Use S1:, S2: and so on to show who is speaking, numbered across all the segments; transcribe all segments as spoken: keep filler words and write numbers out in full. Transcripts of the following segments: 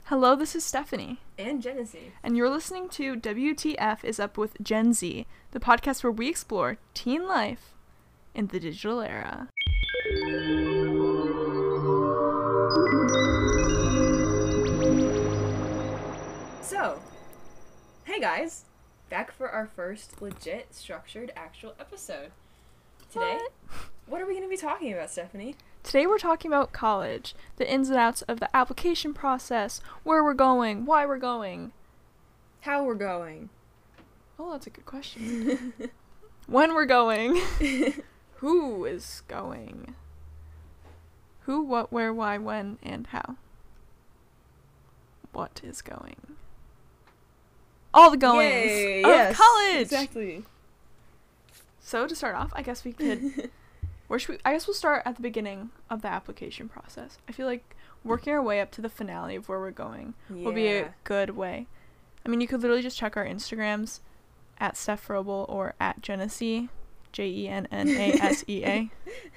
S1: Hello, this is Stephanie.
S2: And Genesee.
S1: And you're listening to W T F is Up with Gen Z, the podcast where we explore teen life in the digital era.
S2: So, hey guys, back for our first legit, structured, actual episode. Today,
S1: What?
S2: what are we going to be talking about, Stephanie?
S1: Today we're talking about college, the ins and outs of the application process, where we're going, why we're going.
S2: How we're going.
S1: Oh, that's a good question. When we're going. Who is going. Who, what, where, why, when, and how. What is going. All the goings
S2: Yay,
S1: of
S2: yes,
S1: college.
S2: Exactly.
S1: So to start off, I guess we could... Where should we, I guess we'll start at the beginning of the application process. I feel like working our way up to the finale of where we're going
S2: Yeah.
S1: will be a good way. I mean, you could literally just check our Instagrams at Steph Frobel or at Genesee, J E N N A S E A,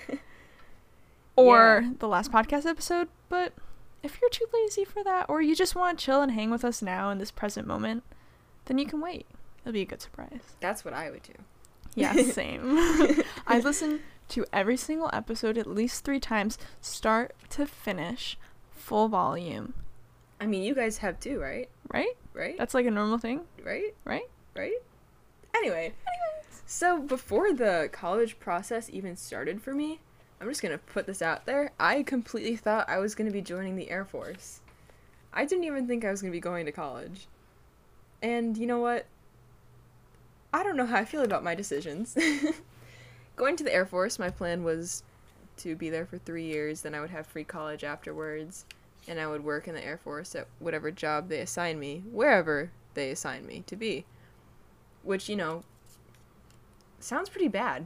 S1: or
S2: Yeah.
S1: the last podcast episode. But if you're too lazy for that, or you just want to chill and hang with us now in this present moment, then you can wait. It'll be a good surprise.
S2: That's what I would do.
S1: Yeah, same. I listen to every single episode at least three times, start to finish, full volume.
S2: I mean, you guys have too, right?
S1: Right?
S2: Right?
S1: That's like a normal thing,
S2: right?
S1: right?
S2: Right? Anyway. Anyways. So, before the college process even started for me, I'm just going to put this out there. I completely thought I was going to be joining the Air Force. I didn't even think I was going to be going to college. And you know what? I don't know how I feel about my decisions. Going to the Air Force, my plan was to be there for three years, then I would have free college afterwards, and I would work in the Air Force at whatever job they assign me, wherever they assign me to be. Which, you know, sounds pretty bad.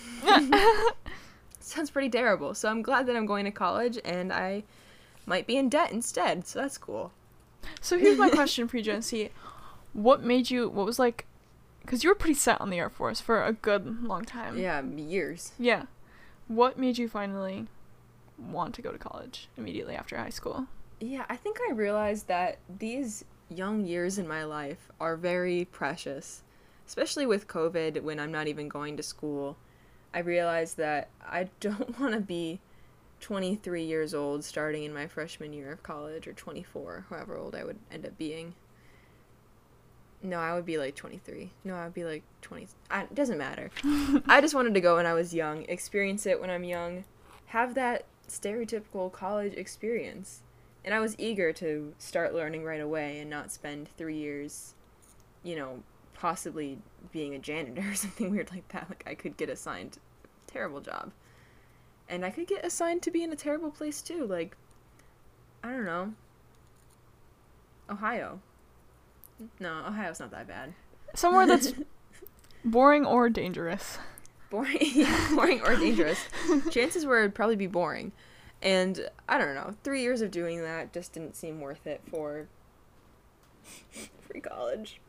S2: Sounds pretty terrible. So I'm glad that I'm going to college, and I might be in debt instead, so that's cool.
S1: So here's my question for you, Genesee. What made you, what was like, because you were pretty set on the Air Force for a good long time.
S2: Yeah, years.
S1: Yeah. What made you finally want to go to college immediately after high school?
S2: Yeah, I think I realized that these young years in my life are very precious, especially with COVID when I'm not even going to school. I realized that I don't want to be twenty-three years old starting in my freshman year of college, or twenty-four, however old I would end up being. No, I would be like twenty-three. No, I would be like twenty. I, it doesn't matter. I just wanted to go when I was young, experience it when I'm young, have that stereotypical college experience. And I was eager to start learning right away and not spend three years, you know, possibly being a janitor or something weird like that. Like, I could get assigned a terrible job. And I could get assigned to be in a terrible place, too. Like, I don't know. Ohio. No, Ohio's not that bad.
S1: Somewhere that's boring or dangerous.
S2: Boring, yeah, boring or dangerous. Chances were it'd probably be boring. And, I don't know, three years of doing that just didn't seem worth it for free college.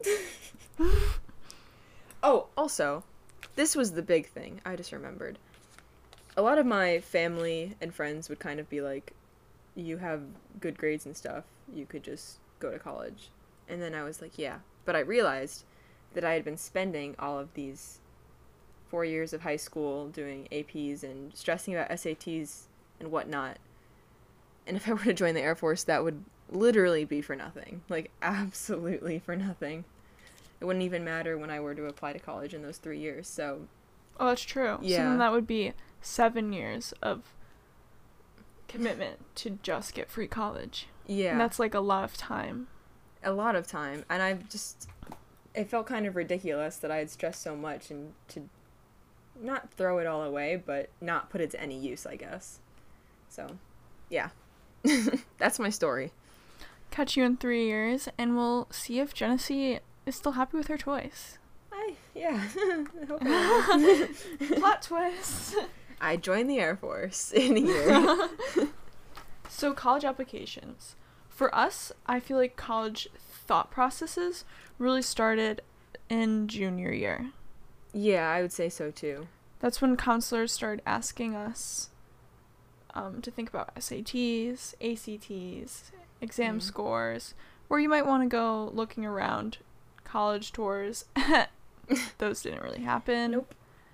S2: Oh, also, this was the big thing, I just remembered. A lot of my family and friends would kind of be like, you have good grades and stuff, you could just go to college. And then I was like, yeah. But I realized that I had been spending all of these four years of high school doing A Ps and stressing about S A Ts and whatnot. And if I were to join the Air Force, that would literally be for nothing. Like, absolutely for nothing. It wouldn't even matter when I were to apply to college in those three years, so...
S1: Oh, that's true.
S2: Yeah.
S1: So then that would be seven years of commitment to just get free college.
S2: Yeah.
S1: And that's like a lot of time.
S2: A lot of time. And I've just... It felt kind of ridiculous that I had stressed so much and to not throw it all away, but not put it to any use, I guess. So, yeah. That's my story.
S1: Catch you in three years, and we'll see if Genesee is still happy with her choice.
S2: I, yeah. I hope I am.
S1: Plot twist.
S2: I joined the Air Force in a year.
S1: So, college applications. For us, I feel like college thought processes really started in junior year.
S2: Yeah, I would say so too.
S1: That's when counselors started asking us um, to think about S A Ts, A C Ts, exam
S2: Mm.
S1: scores, where you might want to go looking around. College tours. Those didn't really happen.
S2: Nope.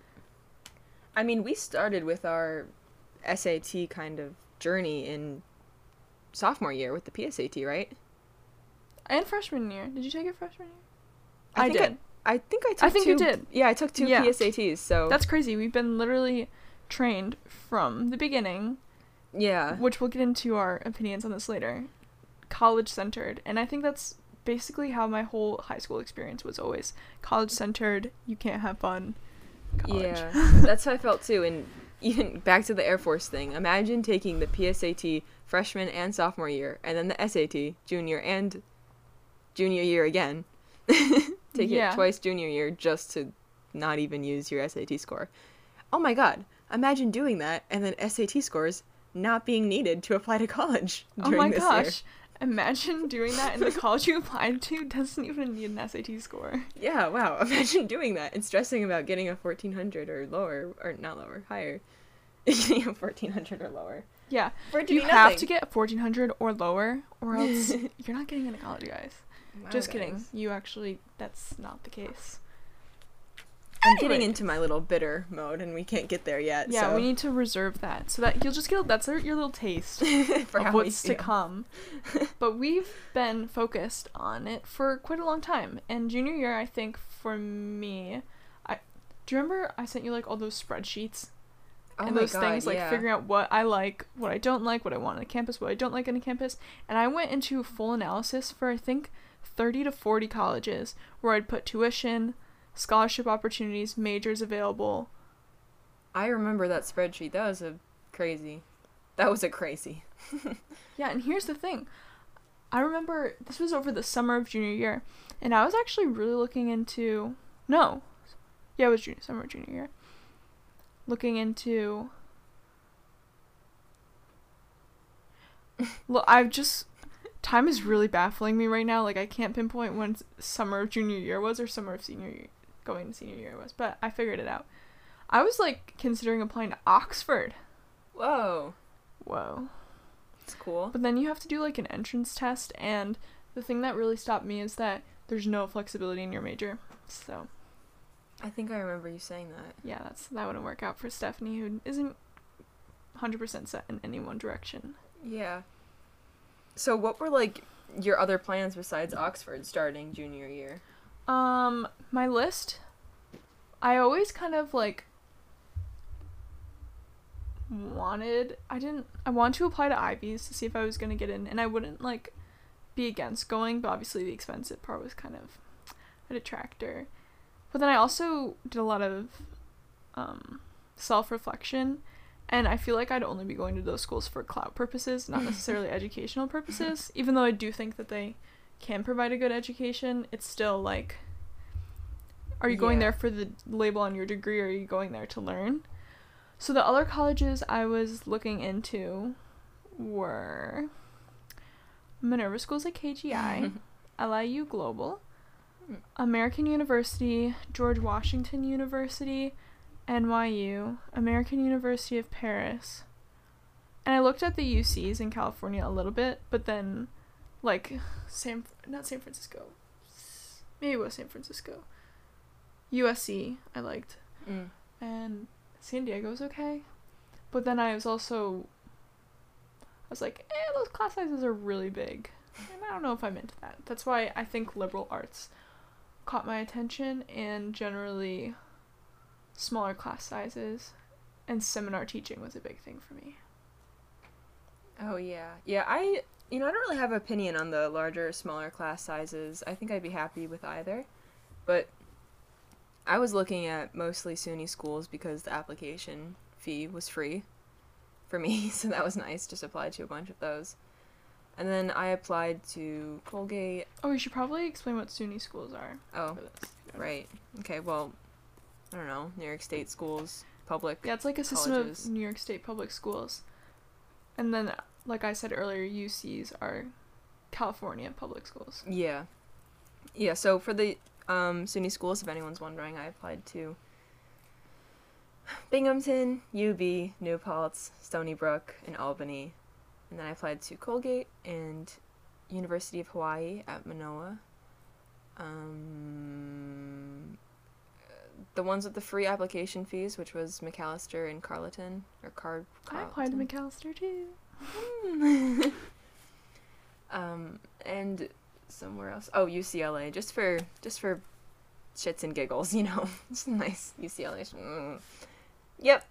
S2: I mean, we started with our S A T kind of journey in sophomore year with the P S A T, right?
S1: And freshman year. Did you take it freshman year?
S2: I
S1: I,
S2: think
S1: did.
S2: I think I took
S1: I think
S2: two,
S1: you did.
S2: Yeah, I took two
S1: Yeah.
S2: P S A Ts, so
S1: That's crazy. We've been literally trained from the beginning,
S2: yeah.
S1: which we'll get into our opinions on this later, college centered. And I think that's basically how my whole high school experience was always college centered. You can't have fun. College.
S2: Yeah, that's how I felt too. And even back to the Air Force thing, imagine taking the P S A T freshman and sophomore year, and then the S A T junior and junior year again. Take
S1: Yeah.
S2: it twice junior year just to not even use your S A T score. Oh my god, imagine doing that and then S A T scores not being needed to apply to college
S1: Oh
S2: during
S1: my
S2: this
S1: gosh.
S2: year.
S1: Imagine doing that and the college you applied to doesn't even need an S A T score.
S2: Yeah, wow. Imagine doing that and stressing about getting a fourteen hundred or lower, or not lower, higher. Getting a fourteen hundred or lower.
S1: Yeah.
S2: For it to
S1: You
S2: be
S1: have
S2: nothing.
S1: to get a fourteen hundred or lower, or else you're not getting into college, guys.
S2: Wow,
S1: Just
S2: guys.
S1: kidding. You actually, that's not the case.
S2: I'm getting
S1: Anyway.
S2: into my little bitter mode, and we can't get there yet.
S1: Yeah,
S2: so.
S1: we need to reserve that so that you'll just get, that's your little taste
S2: for
S1: of
S2: how
S1: what's
S2: we
S1: to
S2: feel.
S1: come. But we've been focused on it for quite a long time. And junior year, I think for me, I do you remember I sent you like all those spreadsheets?
S2: Oh
S1: and
S2: my
S1: those
S2: God,
S1: things like
S2: yeah.
S1: figuring out what I like, what I don't like, what I want on a campus, what I don't like on a campus. And I went into full analysis for I think thirty to forty colleges where I'd put tuition, scholarship opportunities, majors available.
S2: I remember that spreadsheet. That was a crazy. That was a crazy.
S1: Yeah, and here's the thing. I remember this was over the summer of junior year, and I was actually really looking into no. Yeah, it was junior summer of junior year. Looking into Look, I've just time is really baffling me right now. Like I can't pinpoint when summer of junior year was or summer of senior year going to senior year was, but I figured it out. I was like considering applying to Oxford.
S2: Whoa.
S1: Whoa.
S2: It's cool.
S1: But then you have to do like an entrance test, and the thing that really stopped me is that there's no flexibility in your major. So
S2: I think I remember you saying that.
S1: yeah, that's that wouldn't work out for Stephanie, who isn't one hundred percent set in any one direction.
S2: Yeah. So what were like your other plans besides Oxford starting junior year?
S1: Um, my list, I always kind of like wanted, I didn't, I wanted to apply to Ivies to see if I was gonna get in, and I wouldn't like be against going, but obviously the expensive part was kind of a detractor. But then I also did a lot of um, self-reflection, and I feel like I'd only be going to those schools for clout purposes, not necessarily educational purposes. Even though I do think that they can provide a good education, it's still like, are you going
S2: Yeah.
S1: there for the label on your degree, or are you going there to learn? So the other colleges I was looking into were Minerva schools like K G I, L I U Global, American University, George Washington University, N Y U, American University of Paris. And I looked at the U Cs in California a little bit, but then, like, San, not San Francisco, maybe it was San Francisco. U S C, I liked.
S2: Mm.
S1: And San Diego's okay. But then I was also, I was like, eh, those class sizes are really big. And I don't know if I'm into that. That's why I think liberal arts caught my attention, and generally smaller class sizes and seminar teaching was a big thing for me.
S2: Oh yeah. Yeah, I you know, I don't really have an opinion on the larger or smaller class sizes. I think I'd be happy with either. But I was looking at mostly SUNY schools because the application fee was free for me, so that was nice. Just applied to a bunch of those. And then I applied to Colgate.
S1: Oh, we should probably explain what SUNY schools are.
S2: Oh,
S1: For this.
S2: right. Okay, well, I don't know, New York State schools, public.
S1: Yeah, it's like a system
S2: colleges.
S1: of New York State public schools. And then, like I said earlier, U Cs are California public schools.
S2: Yeah. Yeah, so for the um, SUNY schools, if anyone's wondering, I applied to Binghamton, U B, New Paltz, Stony Brook, and Albany. And then I applied to Colgate and University of Hawaii at Manoa. Um, the ones with the free application fees, which was Macalester and Carleton, or Car.
S1: I applied to Macalester too.
S2: um, and somewhere else. Oh, U C L A, just for just for shits and giggles, you know. It's nice U C L A. Mm. Yep.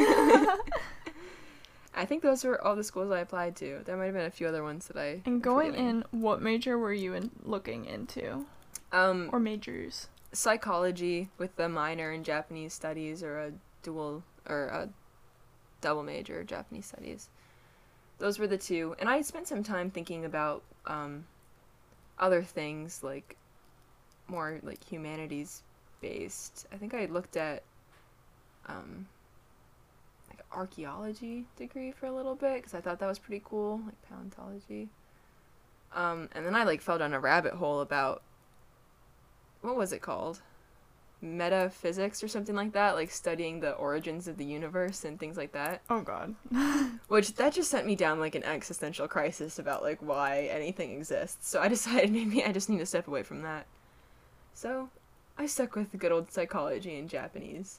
S2: I think those were all the schools I applied to. There might have been a few other ones that I.
S1: And going in, what major were you in looking into?
S2: Um,
S1: or majors?
S2: Psychology with a minor in Japanese studies, or a dual or a double major Japanese studies. Those were the two, and I spent some time thinking about um, other things, like more like humanities based. I think I looked at um, like archaeology degree for a little bit because I thought that was pretty cool, like paleontology. Um, and then I like fell down a rabbit hole about what was it called? Metaphysics or something like that, like studying the origins of the universe and things like that.
S1: Oh god.
S2: Which that just sent me down like an existential crisis about like why anything exists. So I decided maybe I just need to step away from that. So I stuck with the good old psychology and Japanese.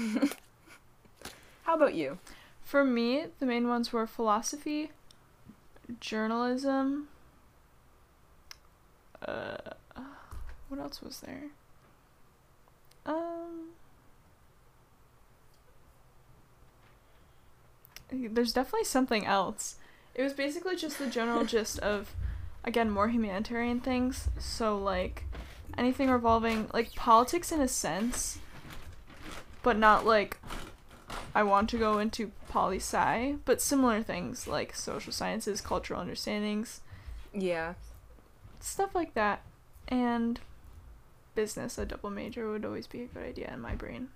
S2: How about you?
S1: For me, the main ones were philosophy, journalism, uh what else was there? Um, there's definitely something else. It was basically just the general gist of, again, more humanitarian things. So, like, anything revolving, like, politics in a sense, but not, like, I want to go into poli-sci, but similar things, like social sciences, cultural understandings.
S2: Yeah.
S1: Stuff like that. And business, a double major would always be a good idea in my brain.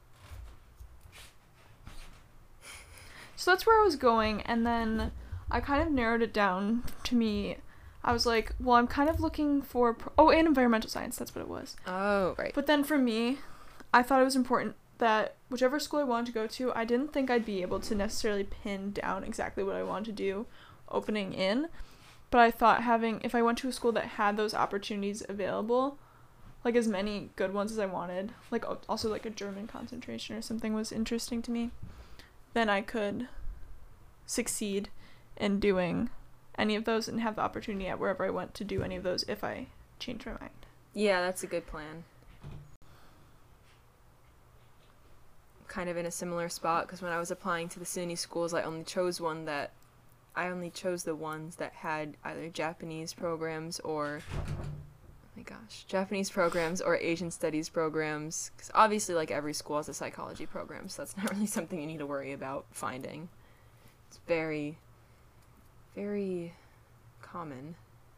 S1: So that's where I was going, and then I kind of narrowed it down to me. I was like, well, I'm kind of looking for... Pro- oh, and environmental science, that's what it was.
S2: Oh, right.
S1: But then for me, I thought it was important that whichever school I wanted to go to, I didn't think I'd be able to necessarily pin down exactly what I wanted to do opening in. But I thought having... If I went to a school that had those opportunities available... like as many good ones as I wanted, like also like a German concentration or something was interesting to me, then I could succeed in doing any of those and have the opportunity at wherever I went to do any of those if I changed my mind.
S2: Yeah, that's a good plan. Kind of in a similar spot, because when I was applying to the SUNY schools, I only chose one that, I only chose the ones that had either Japanese programs or... my gosh, Japanese programs or Asian studies programs, because obviously like every school has a psychology program, so that's not really something you need to worry about finding. It's very, very common.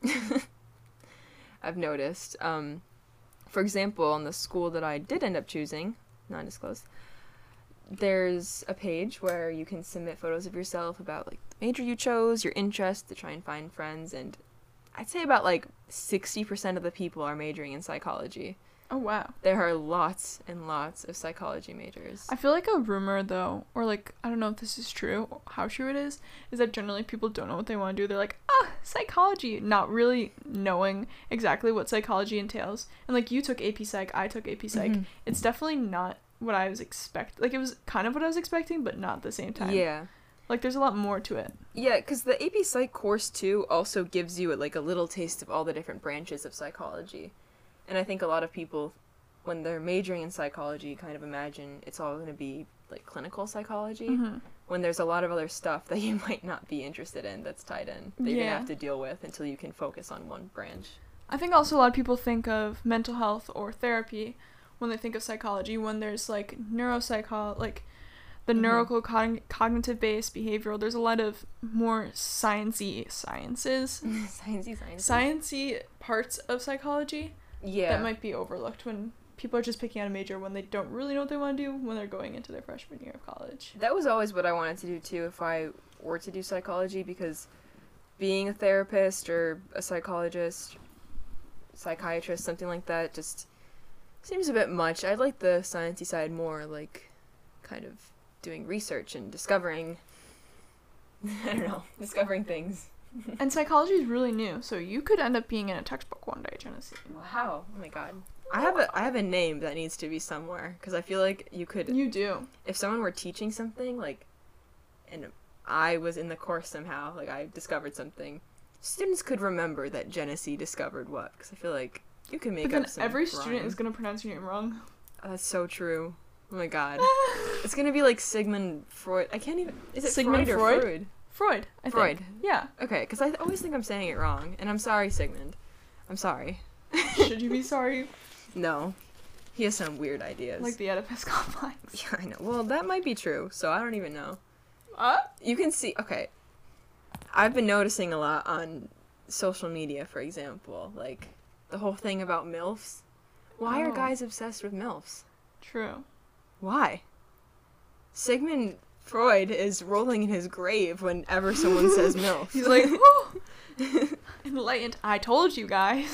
S2: I've noticed. Um, for example, on the school that I did end up choosing, non-disclosed, there's a page where you can submit photos of yourself about like the major you chose, your interests, to try and find friends, and I'd say about, like, sixty percent of the people are majoring in psychology.
S1: Oh, wow.
S2: There are lots and lots of psychology majors.
S1: I feel like a rumor, though, or, like, I don't know if this is true, or how true it is, is that generally people don't know what they want to do. They're like, ah, psychology, not really knowing exactly what psychology entails. And, like, you took A P Psych, I took A P Psych. Mm-hmm. It's definitely not what I was expecting. Like, it was kind of what I was expecting, but not at the same time.
S2: Yeah.
S1: Like, there's a lot more to it.
S2: Yeah, because the A P Psych course, too, also gives you, like, a little taste of all the different branches of psychology. And I think a lot of people, when they're majoring in psychology, kind of imagine it's all going to be, like, clinical psychology, mm-hmm. when there's a lot of other stuff that you might not be interested in that's tied in, that yeah. you're going to have to deal with until you can focus on one branch.
S1: I think also a lot of people think of mental health or therapy when they think of psychology, when there's, like, neuropsychology, like... the mm-hmm. neurocognitive-based behavioral, there's a lot of more sciencey sciences.
S2: sciencey sciences.
S1: Sciencey parts of psychology.
S2: Yeah.
S1: That might be overlooked when people are just picking out a major when they don't really know what they want to do when they're going into their freshman year of college.
S2: That was always what I wanted to do, too, if I were to do psychology, because being a therapist or a psychologist, psychiatrist, something like that, just seems a bit much. I'd like the sciencey side more, like, kind of... doing research and discovering, I don't know, discovering things.
S1: And psychology is really new, so you could end up being in a textbook one day, Genesee.
S2: Wow. Oh my god. I have a I have a name that needs to be somewhere because I feel like you could.
S1: You do.
S2: If someone were teaching something like, and I was in the course somehow, like I discovered something, students could remember that Genesee discovered what. Because I feel like you can make
S1: But then
S2: up some
S1: every student
S2: rhyme.
S1: is gonna pronounce your name wrong.
S2: Oh, that's so true. Oh my god. It's gonna be like Sigmund Freud. I can't even. Is it
S1: Sigmund
S2: Freud or
S1: Freud?
S2: Freud?
S1: Freud, I
S2: Freud.
S1: think. Yeah.
S2: Okay, because I always think I'm saying it wrong, and I'm sorry, Sigmund. I'm sorry.
S1: Should you be sorry?
S2: No. He has some weird ideas.
S1: Like the Oedipus complex.
S2: Yeah, I know. Well, that might be true, so I don't even know.
S1: Uh?
S2: You can see, okay. I've been noticing a lot on social media, for example, like the whole thing about MILFs. Why
S1: Oh.
S2: are guys obsessed with MILFs?
S1: True.
S2: Why? Sigmund Freud is rolling in his grave whenever someone says MILF.
S1: He's like, whew, enlightened. I told you guys.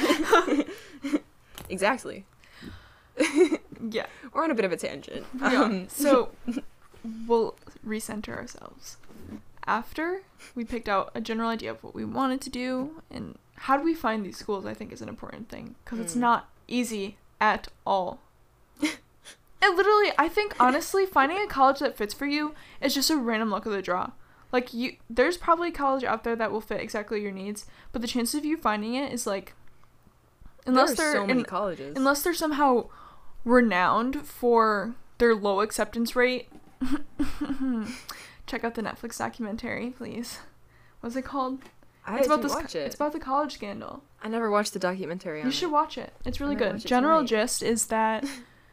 S2: Exactly.
S1: Yeah.
S2: We're on a bit of a tangent.
S1: Yeah.
S2: Um,
S1: So, we'll recenter ourselves. After we picked out a general idea of what we wanted to do and how do we find these schools, I think is an important thing. Because it's
S2: Mm.
S1: not easy at all. And literally, I think, honestly, finding a college that fits for you is just a random luck of the draw. Like, you, there's probably a college out there that will fit exactly your needs, but the chance of you finding it is, like, unless
S2: there are
S1: they're
S2: so many
S1: in-
S2: colleges.
S1: unless they're somehow renowned for their low acceptance rate. Check out the Netflix documentary, please. What's it called?
S2: I
S1: it's about
S2: didn't
S1: this.
S2: watch it.
S1: It's about the college scandal.
S2: I never watched the documentary on
S1: You
S2: it.
S1: should watch it. It's really
S2: I'm gonna
S1: good.
S2: watch it
S1: General
S2: tonight.
S1: gist is that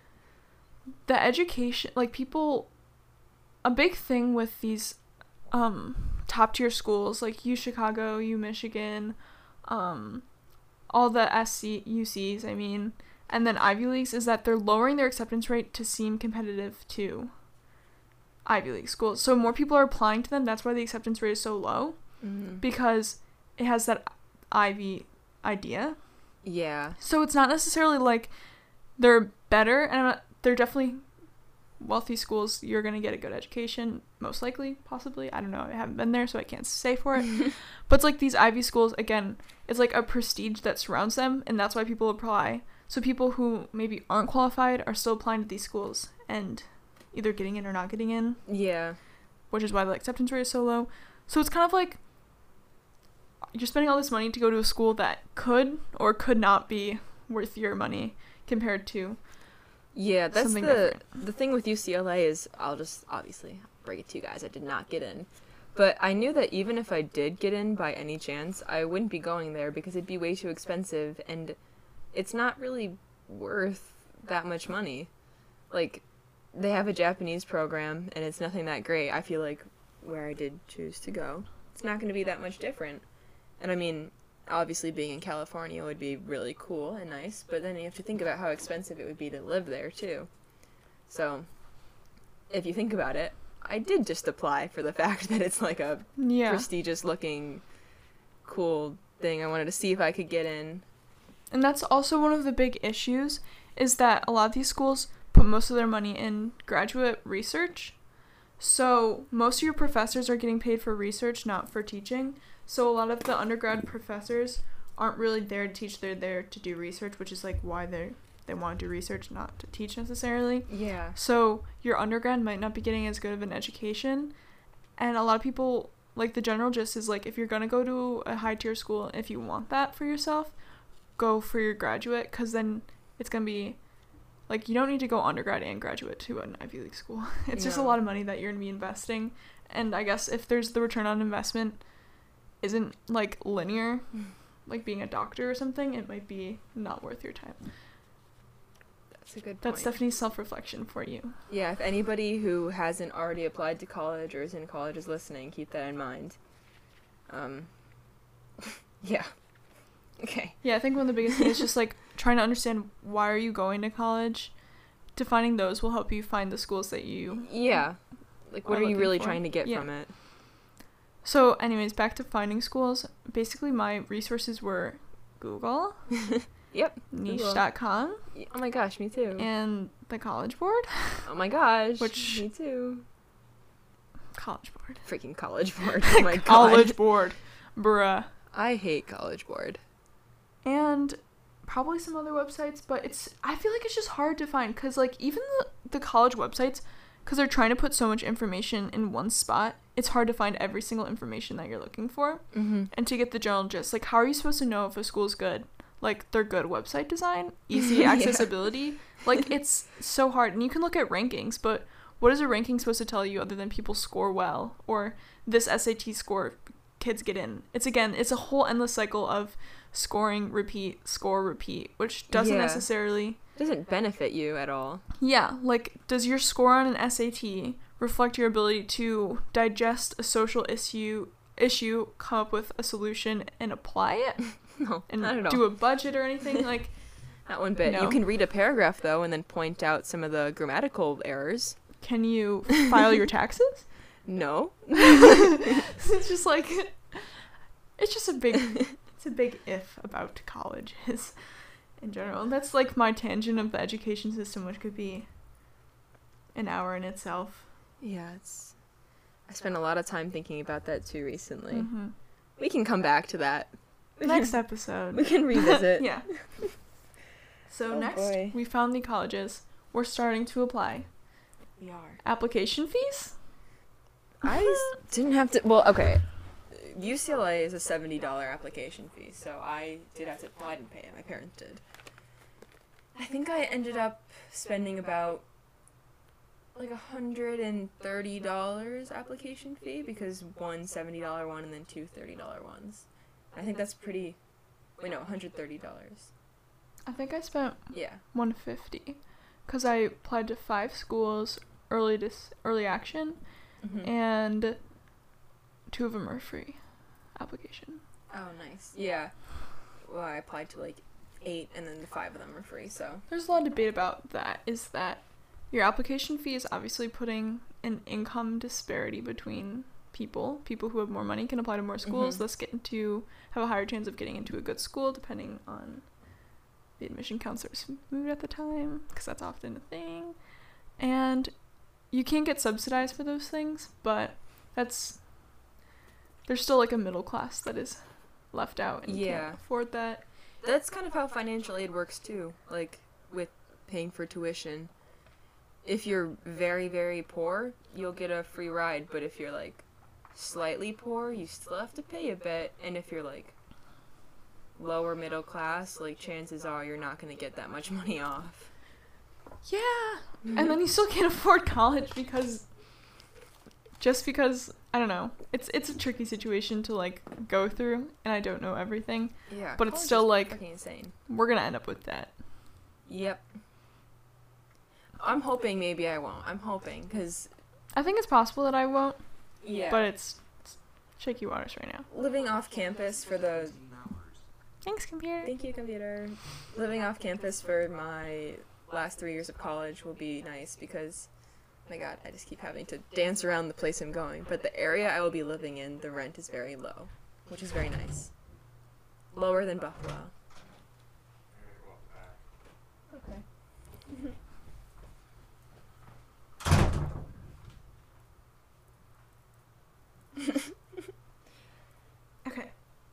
S1: the education, like people, a big thing with these um top tier schools like U Chicago, U Michigan, um, all the S C U Cs, I mean, and then Ivy Leagues is that they're lowering their acceptance rate to seem competitive to Ivy League schools. So more people are applying to them. That's why the acceptance rate is so low,
S2: Mhm.
S1: because it has that Ivy idea.
S2: Yeah.
S1: So it's not necessarily like they're better, and I'm not, they're definitely wealthy schools. You're going to get a good education, most likely, possibly. I don't know. I haven't been there, so I can't say for it. But it's like these Ivy schools, again, it's like a prestige that surrounds them, and that's why people apply. So people who maybe aren't qualified are still applying to these schools and either getting in or not getting in,
S2: Yeah.
S1: which is why the acceptance rate is so low. So it's kind of like you're spending all this money to go to a school that could or could not be worth your money compared to
S2: Yeah, that's
S1: something
S2: the
S1: different.
S2: the thing with U C L A is I'll just obviously break it to you guys. I did not get in. But I knew that even if I did get in by any chance, I wouldn't be going there because it'd be way too expensive and it's not really worth that much money. Like, they have a Japanese program and it's nothing that great. I feel like where I did choose to go, it's not going to be that much different. And I mean, obviously being in California would be really cool and nice, but then you have to think about how expensive it would be to live there too. So, if you think about it, I did just apply for the fact that it's like a
S1: yeah.
S2: prestigious looking cool thing. I wanted to see if I could get in.
S1: And that's also one of the big issues is that a lot of these schools put most of their money in graduate research. So most of your professors are getting paid for research, not for teaching. So a lot of the undergrad professors aren't really there to teach, they're there to do research, which is like why they they want to do research, not to teach necessarily.
S2: Yeah.
S1: So your undergrad might not be getting as good of an education. And a lot of people, like the general gist is like if you're going to go to a high tier school, if you want that for yourself, go for your graduate, because then it's going to be like you don't need to go undergrad and graduate to an Ivy League school. It's just a
S2: No.
S1: lot of money that you're going to be investing. And I guess if there's the return on investment isn't like linear, like being a doctor or something, it might be not worth your time.
S2: That's a good point.
S1: That's Stephanie's self-reflection for you.
S2: Yeah, if anybody who hasn't already applied to college or is in college is listening, keep that in mind. Um, yeah. Okay.
S1: Yeah, I think one of the biggest things is just like trying to understand why are you going to college. Defining those will help you find the schools that you.
S2: Yeah. Like, what
S1: Are
S2: are, you
S1: looking
S2: really
S1: for.
S2: trying to get
S1: Yeah.
S2: from it?
S1: So, anyways, back to finding schools. Basically, my resources were Google,
S2: Yep.
S1: niche dot com,
S2: Y- Oh my gosh, me too.
S1: and the College Board.
S2: oh my gosh.
S1: Which-
S2: Me too.
S1: College Board.
S2: Freaking College Board. Oh my god.
S1: College Board. Bruh.
S2: I hate College Board.
S1: And probably some other websites, but it's I feel like it's just hard to find because like even the, the college websites, because they're trying to put so much information in one spot, it's hard to find every single information that you're looking for.
S2: Mm-hmm.
S1: And to get the general gist, like how are you supposed to know if a school's good? Like their good website design, easy accessibility, yeah. Like it's so hard. And you can look at rankings, but what is a ranking supposed to tell you other than people score well or this S A T score kids get in? It's again, it's a whole endless cycle of scoring, repeat, score, repeat, which doesn't
S2: yeah.
S1: necessarily
S2: doesn't benefit you at all.
S1: Yeah, like does your score on an S A T reflect your ability to digest a social issue issue, come up with a solution and apply it?
S2: No,
S1: and
S2: not at all.
S1: Do a budget or anything? Like
S2: not one bit.
S1: No.
S2: You can read a paragraph though and then point out some of the grammatical errors.
S1: Can you file your taxes?
S2: No.
S1: It's just like it's just a big it's a big if about college is in general. That's like my tangent of the education system, which could be an hour in itself.
S2: Yeah, it's I spent a lot of time thinking about that too recently.
S1: Mm-hmm.
S2: We can come back to that.
S1: Next episode.
S2: We can revisit.
S1: Yeah. So
S2: oh
S1: next,
S2: boy.
S1: we found the colleges. We're starting to apply.
S2: We are.
S1: Application fees?
S2: I s- didn't have to. Well, okay. U C L A is a seventy dollars application fee, so I did have to. Well, I didn't pay it. My parents did. I think I ended up spending about like one hundred thirty dollars application fee because one seventy dollars one and then two thirty dollars ones. I think that's pretty. Wait, no, one hundred thirty dollars.
S1: I think I spent
S2: Yeah.
S1: one hundred fifty dollars because I applied to five schools early dis- early action,
S2: Mm-hmm.
S1: and two of them are free application.
S2: Oh, nice. Yeah. Well, I applied to like eight, and then the five of them were free. So
S1: There's a lot of debate about that. Is that your application fee is obviously putting an income disparity between people. People who have more money can apply to more schools,
S2: Mhm.
S1: thus get into have a higher chance of getting into a good school, depending on the admission counselor's mood at the time, because that's often a thing. And you can't get subsidized for those things, but that's there's still like a middle class that is left out and
S2: Yeah.
S1: can't afford that.
S2: that's kind of how financial aid works too. Like with paying for tuition. If you're very, very poor, you'll get a free ride. But if you're like slightly poor, you still have to pay a bit. And if you're like lower middle class, like chances are you're not going to get that much money off.
S1: Yeah. And then you still can't afford college because just because I don't know. It's it's a tricky situation to like go through, and I don't know everything.
S2: Yeah.
S1: But it's
S2: college
S1: still
S2: is
S1: like
S2: fucking insane.
S1: we're going to end up with that.
S2: Yep. I'm hoping maybe I won't. I'm hoping cuz
S1: I think it's possible that I won't,
S2: yeah.
S1: but it's, it's shaky waters right now.
S2: living off campus for the
S1: Thanks, computer.
S2: Thank you, computer. Living off campus for my last three years of college will be nice because, oh my god, I just keep having to dance around the place I'm going. But the area I will be living in, the rent is very low, which is very nice. Lower than Buffalo. Okay.
S1: Okay.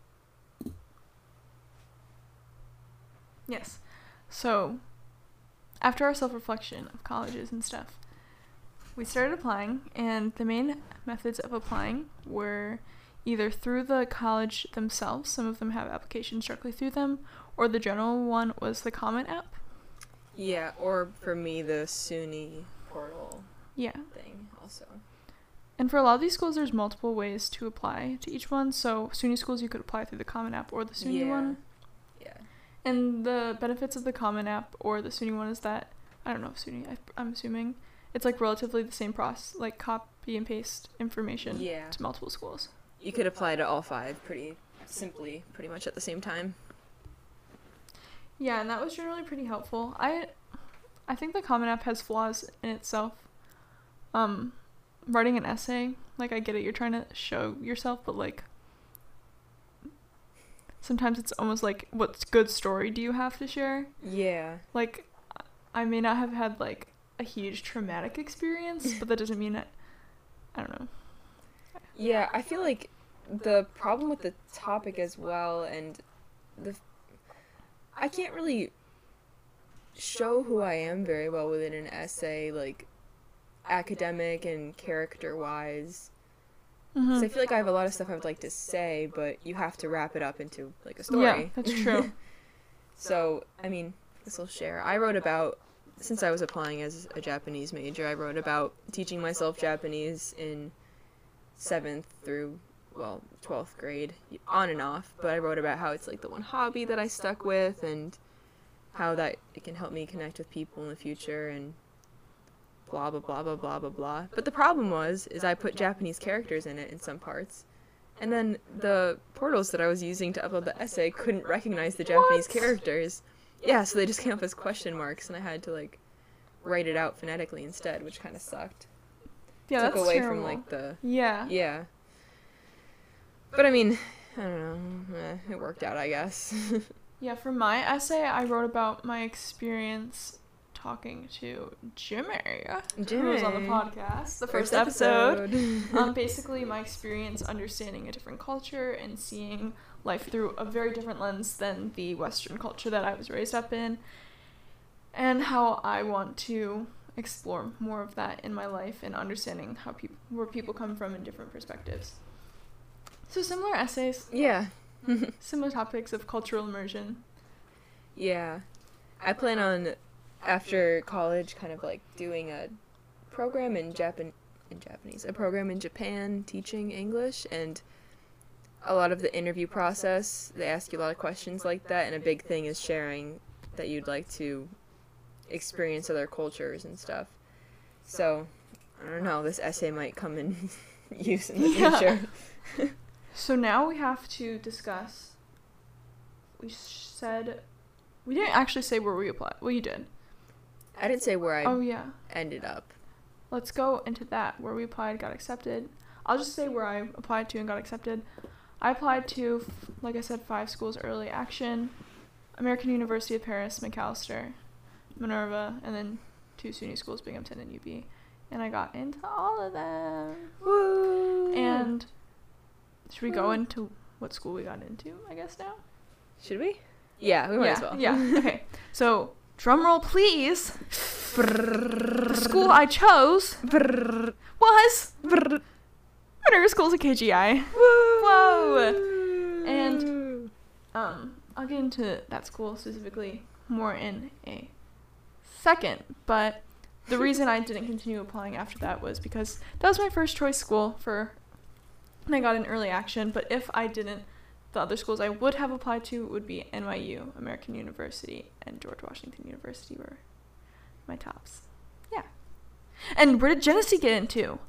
S1: Yes. So, after our self-reflection of colleges and stuff, we started applying, and the main methods of applying were either through the college themselves, some of them have applications directly through them, or the general one was the Common App.
S2: Yeah, or for me, the SUNY portal
S1: Yeah.
S2: thing also.
S1: And for a lot of these schools, there's multiple ways to apply to each one. So SUNY schools, you could apply through the Common App or the SUNY
S2: Yeah.
S1: one.
S2: Yeah.
S1: And the benefits of the Common App or the SUNY one is that, I don't know if SUNY, I, I'm assuming, it's like relatively the same process, like copy and paste information
S2: Yeah.
S1: to multiple schools.
S2: You could apply to all five pretty simply, pretty much at the same time.
S1: Yeah, and that was generally pretty helpful. I I think the Common App has flaws in itself. Um, writing an essay, like I get it, you're trying to show yourself, but like sometimes it's almost like, what good story do you have to share?
S2: Yeah.
S1: Like, I may not have had like a huge traumatic experience, but that doesn't mean that, I don't know.
S2: Yeah, I feel like the problem with the topic as well, and the I can't really show who I am very well within an essay, like academic and character wise.
S1: Mm-hmm.
S2: So I feel like I have a lot of stuff I would like to say, but you have to wrap it up into like a story.
S1: Yeah, that's true.
S2: So, I mean, this will share. I wrote about, since I was applying as a Japanese major, I wrote about teaching myself Japanese in seventh through, well, twelfth grade, on and off. But I wrote about how it's like the one hobby that I stuck with, and how that it can help me connect with people in the future, and blah, blah, blah, blah, blah, blah, blah. But the problem was, is I put Japanese characters in it in some parts. And then the portals that I was using to upload the essay couldn't recognize the Japanese
S1: What?
S2: characters. Yeah, so they just came up as question marks, and I had to, like, write it out phonetically instead, which kind of sucked.
S1: Yeah,
S2: Took
S1: that's
S2: away
S1: terrible.
S2: from, like, the...
S1: Yeah.
S2: Yeah. But, I mean, I don't know. Eh, it worked out, I guess.
S1: Yeah, for my essay, I wrote about my experience talking to Jimmy, who was on the
S2: Jimmy.
S1: podcast, the first,
S2: First
S1: episode.
S2: episode.
S1: um, basically, my experience understanding a different culture and seeing life through a very different lens than the Western culture that I was raised up in, and how I want to explore more of that in my life and understanding how people where people come from in different perspectives. So similar essays,
S2: Yeah.
S1: similar topics of cultural immersion.
S2: Yeah. I plan on, after college, kind of like doing a program in Japan in Japanese, a program in Japan teaching English, and a lot of the interview process, they ask you a lot of questions like that, and a big thing is sharing that you'd like to experience other cultures and stuff. So, I don't know, this essay might come in use in the
S1: Yeah.
S2: future.
S1: So now we have to discuss. We said we didn't actually say where we applied. Well, you did.
S2: I didn't say where I
S1: Oh yeah.
S2: ended up.
S1: Let's go into that. Where we applied, got accepted. I'll just say where I applied to and got accepted. I applied to, like I said, five schools: Early Action, American University of Paris, Macalester, Minerva, and then two SUNY schools, Binghamton and U B. And I got into all of them.
S2: Woo!
S1: And should we go into what school we got into, I guess, now?
S2: Should we? Yeah, we might
S1: yeah,
S2: as well.
S1: Yeah, okay. So, drum roll, please. The school I chose was Minerva Schools of K G I. Whoa! And, um, I'll get into that school specifically more in a second, but the reason I didn't continue applying after that was because that was my first choice school for, and I got an Early Action, but if I didn't, the other schools I would have applied to would be N Y U, American University, and George Washington University were my tops. Yeah. And where did Genesee get into?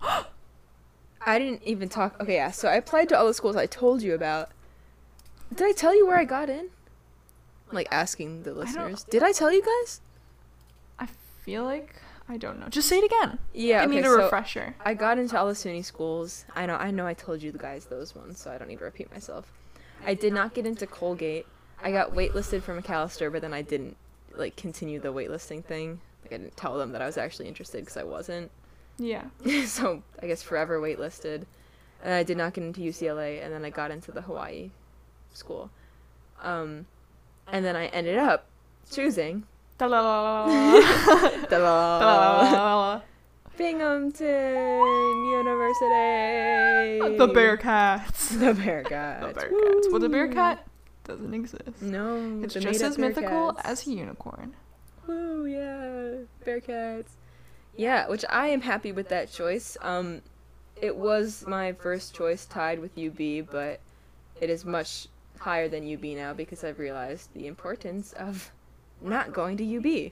S2: I didn't even talk. Okay, yeah. So I applied to all the schools I told you about. Did I tell you where I got in? I'm, like, asking the listeners. Did I tell you guys?
S1: I feel like I don't know. Just say it again.
S2: Yeah.
S1: I
S2: okay,
S1: need a
S2: so
S1: refresher.
S2: I got into all the SUNY schools. I know. I know. I told you guys those ones, so I don't need to repeat myself. I did not get into Colgate. I got waitlisted for Macalester, but then I didn't like continue the waitlisting thing. Like I didn't tell them that I was actually interested because I wasn't.
S1: Yeah.
S2: So I guess forever waitlisted. And I did not get into U C L A, and then I got into the Hawaii school. Um, and then I ended up choosing
S1: Da-la-la-la-la.
S2: the
S1: Da-la-la-la-la.
S2: Binghamton University.
S1: The Bearcats.
S2: The Bearcats.
S1: The Bearcats. Well, the Bearcat doesn't exist.
S2: No,
S1: It's
S2: the
S1: just
S2: made-up
S1: as mythical
S2: Bearcats.
S1: as a unicorn.
S2: Woo, yeah, Bearcats. Yeah, which I am happy with that choice. Um, it was my first choice, tied with U B, but it is much higher than U B now because I've realized the importance of not going to U B.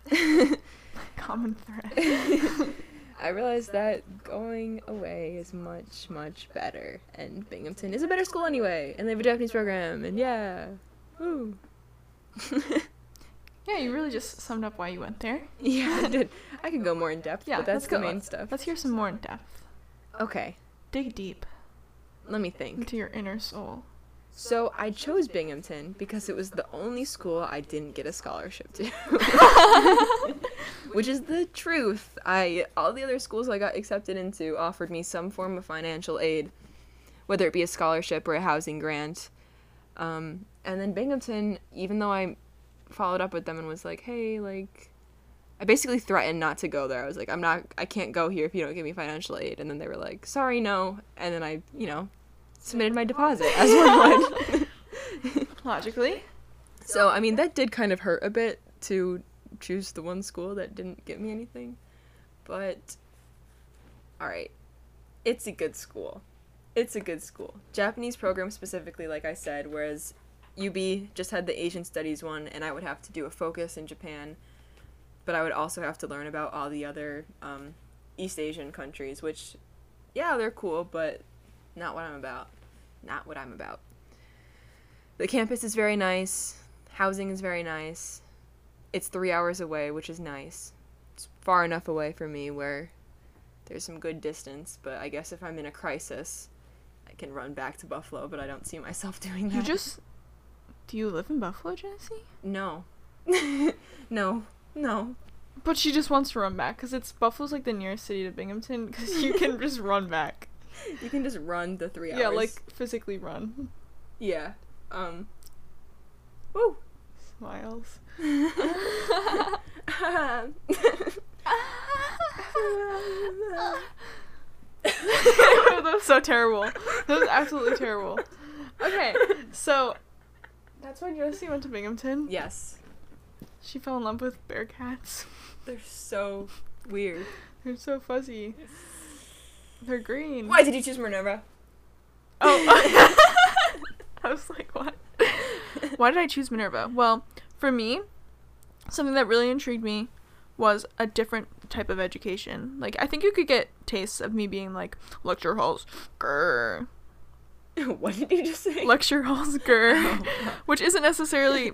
S1: Common thread.
S2: I realized that going away is much, much better, and Binghamton is a better school anyway, and they have a Japanese program, and yeah, woo.
S1: Yeah, you really just summed up why you went there.
S2: Yeah, I did. I could go more in depth,
S1: Yeah,
S2: but that's
S1: let's
S2: the
S1: go.
S2: main stuff.
S1: Let's hear some more in depth.
S2: Okay,
S1: Dig deep
S2: let me think.
S1: into your inner soul.
S2: So I chose Binghamton because it was the only school I didn't get a scholarship to. Which is the truth. I all the other schools I got accepted into offered me some form of financial aid, whether it be a scholarship or a housing grant. Um, and then Binghamton, even though I followed up with them and was like, hey, like, I basically threatened not to go there. I was like, I'm not, I can't go here if you don't give me financial aid. And then they were like, sorry, no. And then I, you know, submitted my deposit as one would.
S1: Logically.
S2: So, I mean, that did kind of hurt a bit to choose the one school that didn't get me anything. But, alright. It's a good school. It's a good school. Japanese program specifically, like I said, whereas U B just had the Asian Studies one, and I would have to do a focus in Japan. But I would also have to learn about all the other um, East Asian countries, which, yeah, they're cool, but not what I'm about. Not what I'm about. The campus is very nice. Housing is very nice. It's three hours away, which is nice. It's far enough away from me where there's some good distance, but I guess if I'm in a crisis, I can run back to Buffalo, but I don't see myself doing that.
S1: You just... Do you live in Buffalo, Genesee?
S2: No. no. No.
S1: But she just wants to run back, because it's... Buffalo's, like, the nearest city to Binghamton, because you can just run back.
S2: You can just run the three hours.
S1: Yeah, like, physically run.
S2: Yeah. Um... Woo!
S1: Smiles. That was so terrible. That was absolutely terrible. Okay, so that's why Josie went to Binghamton.
S2: Yes.
S1: She fell in love with bear cats.
S2: They're so weird.
S1: They're so fuzzy. They're green.
S2: Why did you choose Minerva?
S1: Oh. I was like, what? Why did I choose Minerva? Well, for me, something that really intrigued me was a different type of education. Like, I think you could get tastes of me being like, lecture halls, grr.
S2: What did you just say?
S1: Lecture halls, grr.
S2: Oh.
S1: Which isn't necessarily...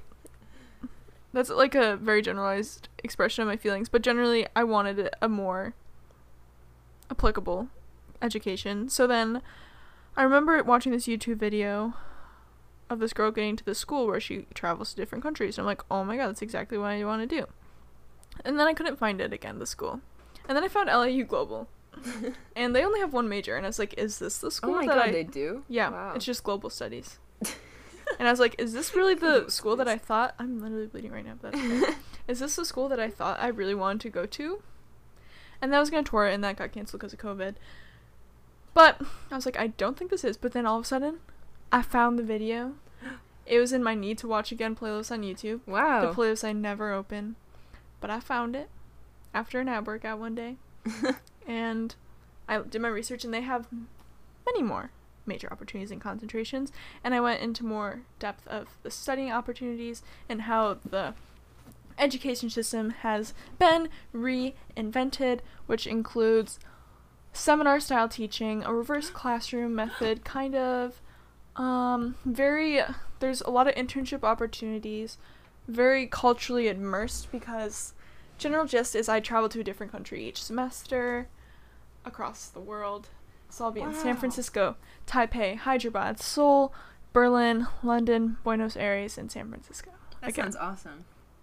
S1: That's like a very generalized expression of my feelings, but generally I wanted a more applicable education. So then I remember watching this YouTube video of this girl getting to the school where she travels to different countries. And I'm like, oh my god, that's exactly what I want to do. And then I couldn't find it again, the school. And then I found L A U Global. And they only have one major. And I was like, is this the school
S2: oh my
S1: that
S2: god,
S1: I...
S2: they do?
S1: Yeah,
S2: wow.
S1: It's just global studies. And I was like, is this really the school that I thought... I'm literally bleeding right now, but that's okay. Is this the school that I thought I really wanted to go to? And then I was going to tour it, and that got canceled because of COVID. But I was like, I don't think this is. But then all of a sudden, I found the video. It was in my need to watch again playlist on YouTube.
S2: Wow.
S1: The playlist I never open. But I found it after an ab workout one day. And I did my research, and they have many more major opportunities and concentrations. And I went into more depth of the studying opportunities and how the education system has been reinvented, which includes seminar style teaching, a reverse classroom method, kind of um very there's a lot of internship opportunities, very culturally immersed, because general gist is I travel to a different country each semester across the world. So I'll be
S2: wow.
S1: in San Francisco, Taipei, Hyderabad, Seoul, Berlin, London, Buenos Aires, and San Francisco.
S2: That
S1: Again.
S2: sounds awesome.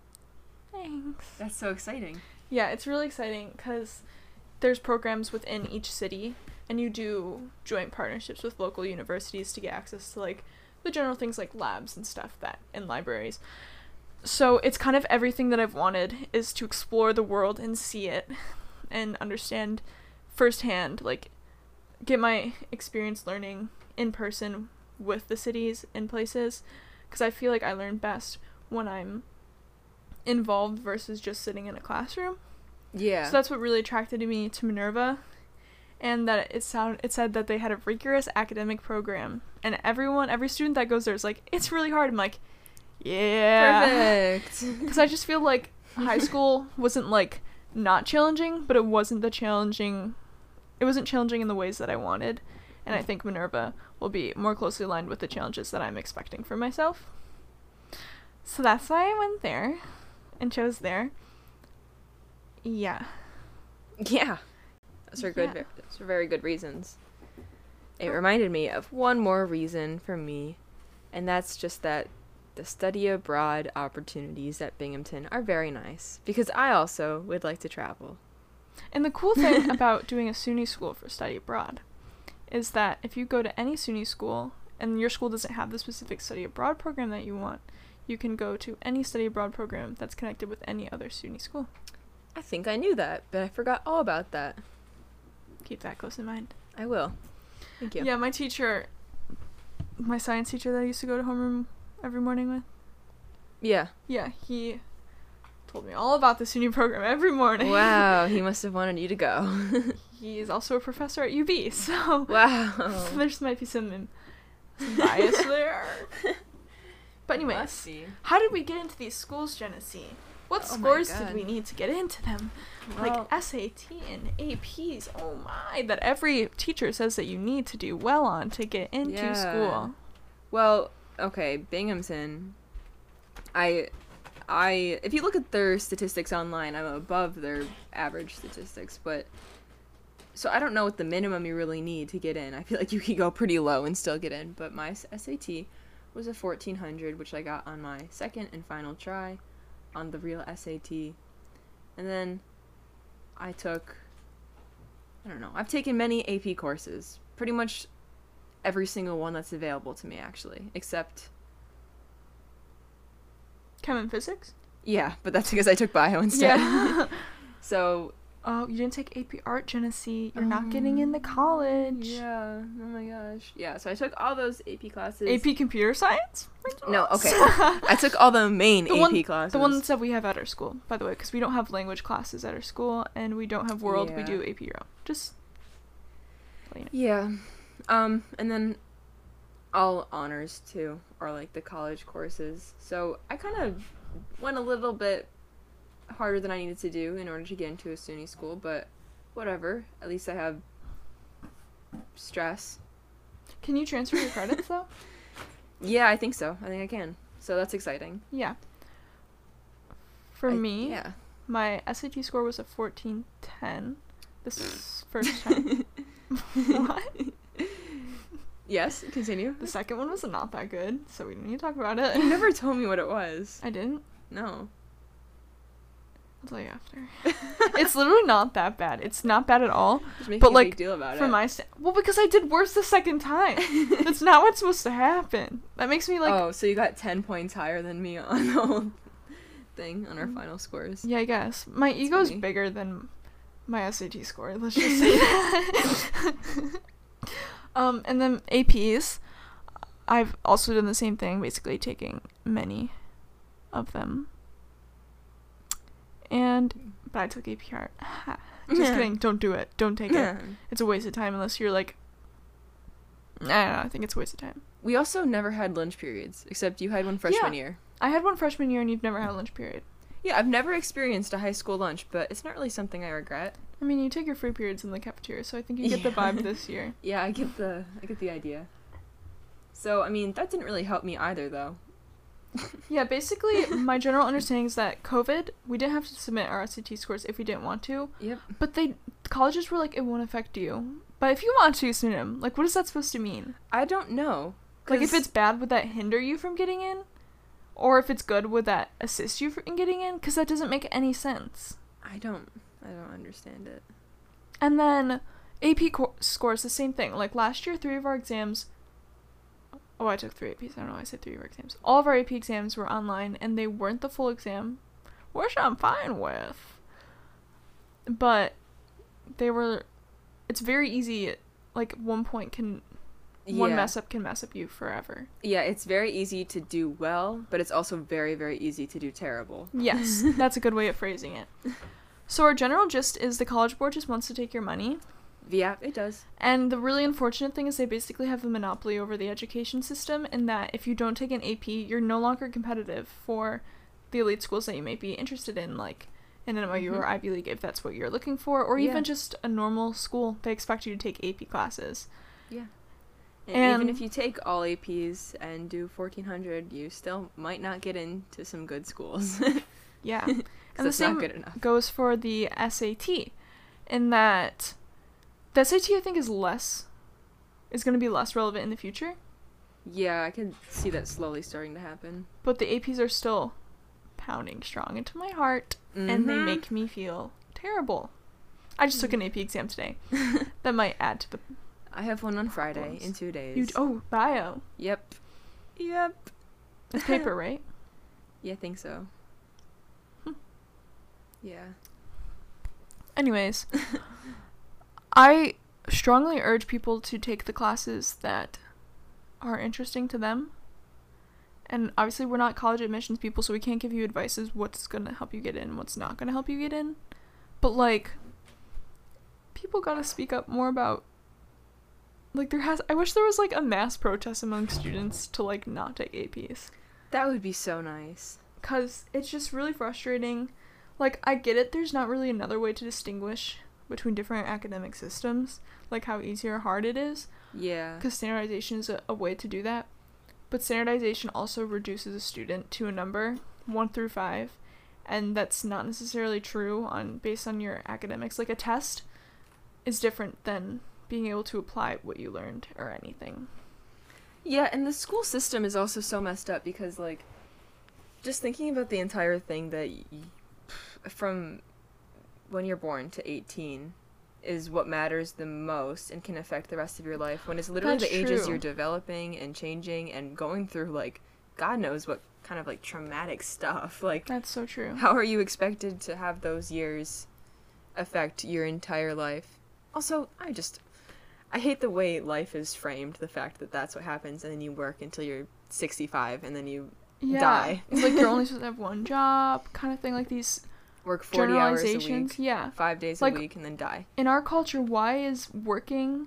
S1: Thanks.
S2: That's so exciting.
S1: Yeah, it's really exciting because there's programs within each city, and you do joint partnerships with local universities to get access to, like, the general things like labs and stuff that in libraries. So it's kind of everything that I've wanted, is to explore the world and see it and understand firsthand, like, get my experience learning in person with the cities and places, because I feel like I learn best when I'm involved versus just sitting in a classroom.
S2: Yeah.
S1: So that's what really attracted me to Minerva, and that it sound it said that they had a rigorous academic program, and everyone, every student that goes there is like, it's really hard. I'm like, yeah.
S2: Perfect.
S1: Because I just feel like high school wasn't, like, not challenging, but it wasn't the challenging, it wasn't challenging in the ways that I wanted, and I think Minerva will be more closely aligned with the challenges that I'm expecting for myself. So that's why I went there and chose there. Yeah.
S2: Yeah. Those are good.
S1: Yeah.
S2: Those are very good reasons. It reminded me of one more reason for me, and that's just that the study abroad opportunities at Binghamton are very nice, because I also would like to travel.
S1: And the cool thing about doing a SUNY school for study abroad is that if you go to any SUNY school and your school doesn't have the specific study abroad program that you want, you can go to any study abroad program that's connected with any other SUNY school.
S2: I think I knew that, but I forgot all about that.
S1: Keep that close in mind.
S2: I will. Thank you.
S1: Yeah, my teacher, my science teacher that I used to go to homeroom every morning with.
S2: Yeah.
S1: Yeah, he told me all about the SUNY program every morning.
S2: Wow, he must have wanted you to go.
S1: He is also a professor at U B, so
S2: wow.
S1: so there's might be some, some bias there. But anyways,
S2: Must be.
S1: how did we get into these schools, Genesee? What
S2: Oh my
S1: scores
S2: God.
S1: did we need to get into them?
S2: Well-
S1: Like S A T and A Ps, oh my, that every teacher says that you need to do well on to get into
S2: Yeah.
S1: school.
S2: Well, okay, Binghamton. I, I. If you look at their statistics online, I'm above their average statistics, but. So I don't know what the minimum you really need to get in. I feel like you could go pretty low and still get in, but my S A T was a fourteen hundred, which I got on my second and final try on the real S A T. And then I took, I don't know, I've taken many A P courses. Pretty much every single one that's available to me, actually, except,
S1: Chem and physics?
S2: yeah, but that's because I took bio instead.
S1: Yeah.
S2: So,
S1: Oh, you didn't take A P Art, Genesee. You're not getting into college.
S2: yeah, oh my gosh. Yeah, so I took all those A P classes.
S1: A P Computer Science?
S2: No, okay. I took all the main
S1: The
S2: A P
S1: one-
S2: classes.
S1: The ones that we have at our school, by the way, because we don't have language classes at our school, and we don't have world, we
S2: Yeah.
S1: do A P Euro. Just, let you know.
S2: Yeah. Um, and then all honors too, or like the college courses. So I kind of went a little bit harder than I needed to do in order to get into a SUNY school, but whatever. At least I have stress.
S1: Can you transfer your credits, though?
S2: Yeah, I think so. I think I can. So that's exciting.
S1: Yeah. For
S2: I-
S1: me,
S2: yeah.
S1: my S A T score was a fourteen ten. This is first time. What?
S2: Yes, continue.
S1: The second one was not that good, so we don't need to talk about it.
S2: You never told me what it was.
S1: I didn't.
S2: No.
S1: I'll tell you after. It's literally not that bad. It's not bad at all.
S2: Just making
S1: But,
S2: a
S1: like,
S2: big deal about
S1: For
S2: it.
S1: my st- well, because I did worse the second time. That's not what's supposed to happen. That makes me like.
S2: oh, so you got ten points higher than me on the whole thing on our
S1: Mm.
S2: final scores.
S1: Yeah, I guess my ego's
S2: funny.
S1: bigger than my S A T score. Let's just say that. um, and then A Ps, I've also done the same thing, basically taking many of them. And but I took A P Art. Ha. Just
S2: Yeah.
S1: kidding. Don't do it. Don't take it.
S2: Yeah.
S1: It's a waste of time unless you're like. I don't know. I think it's a waste of time.
S2: We also never had lunch periods, except you had one freshman
S1: Yeah.
S2: year.
S1: I had one freshman year, and you've never had a lunch period.
S2: Yeah, I've never experienced a high school lunch, but it's not really something I regret.
S1: I mean, you take your free periods in the cafeteria, so I think you get the
S2: Yeah.
S1: vibe this year.
S2: Yeah, I get the I get the idea. So, I mean, that didn't really help me either, though.
S1: Yeah, basically, my general understanding is that COVID, we didn't have to submit our S A T scores if we didn't want to,
S2: Yep.
S1: but they colleges were like, it won't affect you. But if you want to submit them, like, what is that supposed to mean?
S2: I don't know.
S1: Like, if
S2: 'cause-
S1: it's bad, would that hinder you from getting in? Or if it's good, would that assist you in getting in? Because that doesn't make any sense.
S2: I don't I don't understand it.
S1: And then A P co- scores, the same thing. Like, last year, three of our exams... Oh, I took three A Ps. I don't know why I said three of our exams. All of our A P exams were online, and they weren't the full exam, which I'm fine with. But they were... It's very easy. Like, one point can... One
S2: Yeah.
S1: mess up can mess up you forever.
S2: Yeah, it's very easy to do well, but it's also very, very easy to do terrible.
S1: Yes, that's a good way of phrasing it. So our general gist is the College Board just wants to take your money.
S2: Yeah, it does.
S1: And the really unfortunate thing is they basically have the monopoly over the education system, in that if you don't take an A P, you're no longer competitive for the elite schools that you may be interested in, like an N Y U
S2: Mhm.
S1: or Ivy League if that's what you're looking for, or
S2: Yeah.
S1: even just a normal school. They expect you to take A P classes.
S2: Yeah. And,
S1: And-
S2: even if you take all A Ps and do fourteen hundred, you still might not get into some good schools.
S1: Yeah.
S2: 'Cause
S1: And the
S2: that's not
S1: same
S2: good enough.
S1: goes for the S A T, in that the S A T I think is less, is going to be less relevant in the future,
S2: Yeah, I can see that slowly starting to happen.
S1: but the A Ps are still pounding strong into my heart, and they
S2: Mhm.
S1: make me feel terrible. I just took an A P exam today. That might add to the
S2: I have one on Friday
S1: Problems.
S2: in two days.
S1: You d- oh, bio.
S2: Yep. Yep.
S1: It's paper, right?
S2: Yeah, I think so.
S1: Hmm.
S2: Yeah.
S1: Anyways, I strongly urge people to take the classes that are interesting to them. And obviously we're not college admissions people, so we can't give you advice as what's going to help you get in, what's not going to help you get in. But, like, people got to speak up more about, like, there has, I wish there was, like, a mass protest among students to, like, not take A Ps.
S2: That would be so nice.
S1: Because it's just really frustrating. Like, I get it, there's not really another way to distinguish between different academic systems, like how easy or hard it is.
S2: Yeah.
S1: Because standardization is a, a way to do that. But standardization also reduces a student to a number, one through five, and that's not necessarily true on based on your academics. Like, a test is different than being able to apply what you learned or anything.
S2: Yeah, and the school system is also so messed up because, like, just thinking about the entire thing that y- from when you're born to eighteen is what matters the most and can affect the rest of your life, when it's literally
S1: That's
S2: the ages
S1: true.
S2: you're developing and changing and going through, like, God knows what kind of, like, traumatic stuff. Like,
S1: That's so true.
S2: how are you expected to have those years affect your entire life? Also, I just, I hate the way life is framed, the fact that that's what happens, and then you work until you're sixty-five, and then you
S1: Yeah.
S2: die.
S1: It's like you're only supposed to have one job, kind of thing, like these
S2: work forty hours a
S1: generalizations.
S2: week,
S1: Yeah.
S2: five days
S1: Like,
S2: a week, and then die.
S1: In our culture, why is working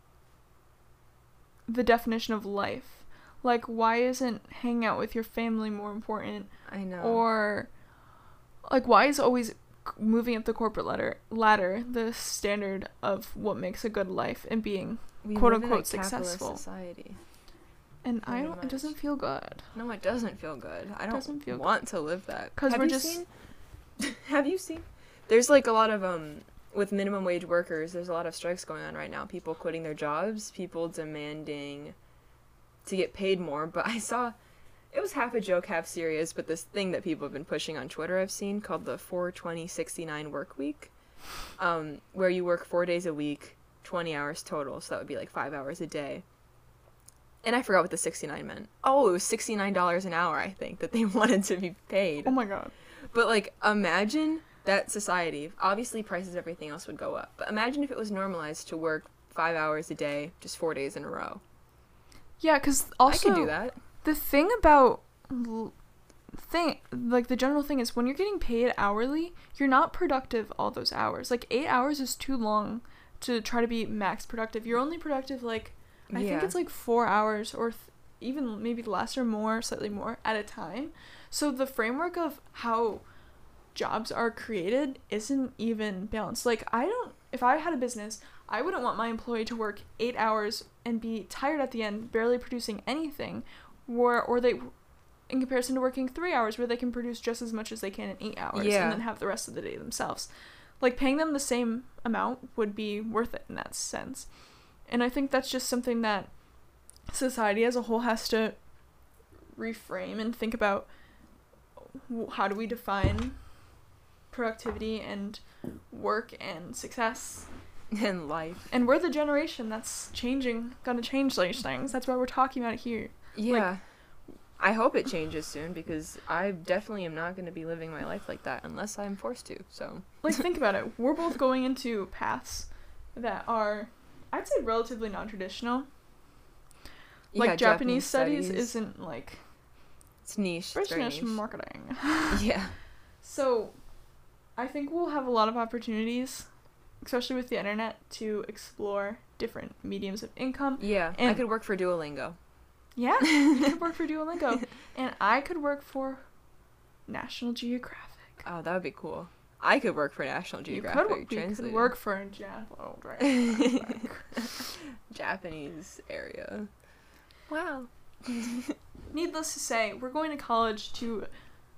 S1: the definition of life? Like, why isn't hanging out with your family more important?
S2: I know.
S1: Or, like, why is always c- moving up the corporate ladder, ladder the standard of what makes a good life and being,
S2: we
S1: quote
S2: live in a
S1: unquote,
S2: capitalist
S1: successful?
S2: society.
S1: And I
S2: Very
S1: don't, it
S2: much.
S1: doesn't feel good.
S2: No, it doesn't feel good. I don't
S1: Doesn't feel
S2: want to live that.
S1: 'Cause
S2: Have
S1: we're
S2: you
S1: just-
S2: seen- Have you seen? There's like a lot of um with minimum wage workers. There's a lot of strikes going on right now. People quitting their jobs. People demanding to get paid more. But I saw, it was half a joke, half serious. But this thing that people have been pushing on Twitter, I've seen, called the four twenty sixty-nine work week, um, where you work four days a week, twenty hours total. So that would be like five hours a day. And I forgot what the sixty-nine meant. Oh, it was sixty-nine dollars an hour, I think, that they wanted to be paid.
S1: Oh my god.
S2: But, like, imagine that society. Obviously, prices, everything else would go up. But imagine if it was normalized to work five hours a day, just four days in a row.
S1: Yeah, because also,
S2: I could do that.
S1: the thing about l- thing like the general thing is when you're getting paid hourly, you're not productive all those hours. Like, eight hours is too long to try to be max productive. You're only productive, like, I think
S2: Yeah.
S1: it's like four hours or th- even maybe less or more, slightly more at a time. So the framework of how jobs are created isn't even balanced. Like, I don't, if I had a business, I wouldn't want my employee to work eight hours and be tired at the end, barely producing anything, or, or they, in comparison to working three hours where they can produce just as much as they can in eight hours
S2: Yeah.
S1: and then have the rest of the day themselves. Like, paying them the same amount would be worth it in that sense. And I think that's just something that society as a whole has to reframe and think about. w- How do we define productivity and work and success?
S2: In life.
S1: And we're the generation that's changing, gonna change these things. That's why we're talking about it here.
S2: Yeah. I hope it changes soon, because I definitely am not going to be living my life like that unless I'm forced to, so.
S1: Like, think about it. We're both going into paths that are, I'd say, relatively non-traditional. Like,
S2: Yeah,
S1: Japanese, studies, isn't, like,
S2: It's niche. It's very
S1: business
S2: niche.
S1: marketing.
S2: Yeah.
S1: So, I think we'll have a lot of opportunities, especially with the internet, to explore different mediums of income.
S2: Yeah. I
S1: And-
S2: could work for Duolingo.
S1: Yeah, you could work for Duolingo. And I could work for National Geographic.
S2: Oh, that would be cool. I could work for National
S1: You
S2: Geographic.
S1: could, wo- you could
S2: translator.
S1: work for a Japanese Geographic.
S2: Japanese area. Wow.
S1: Needless to say, we're going to college to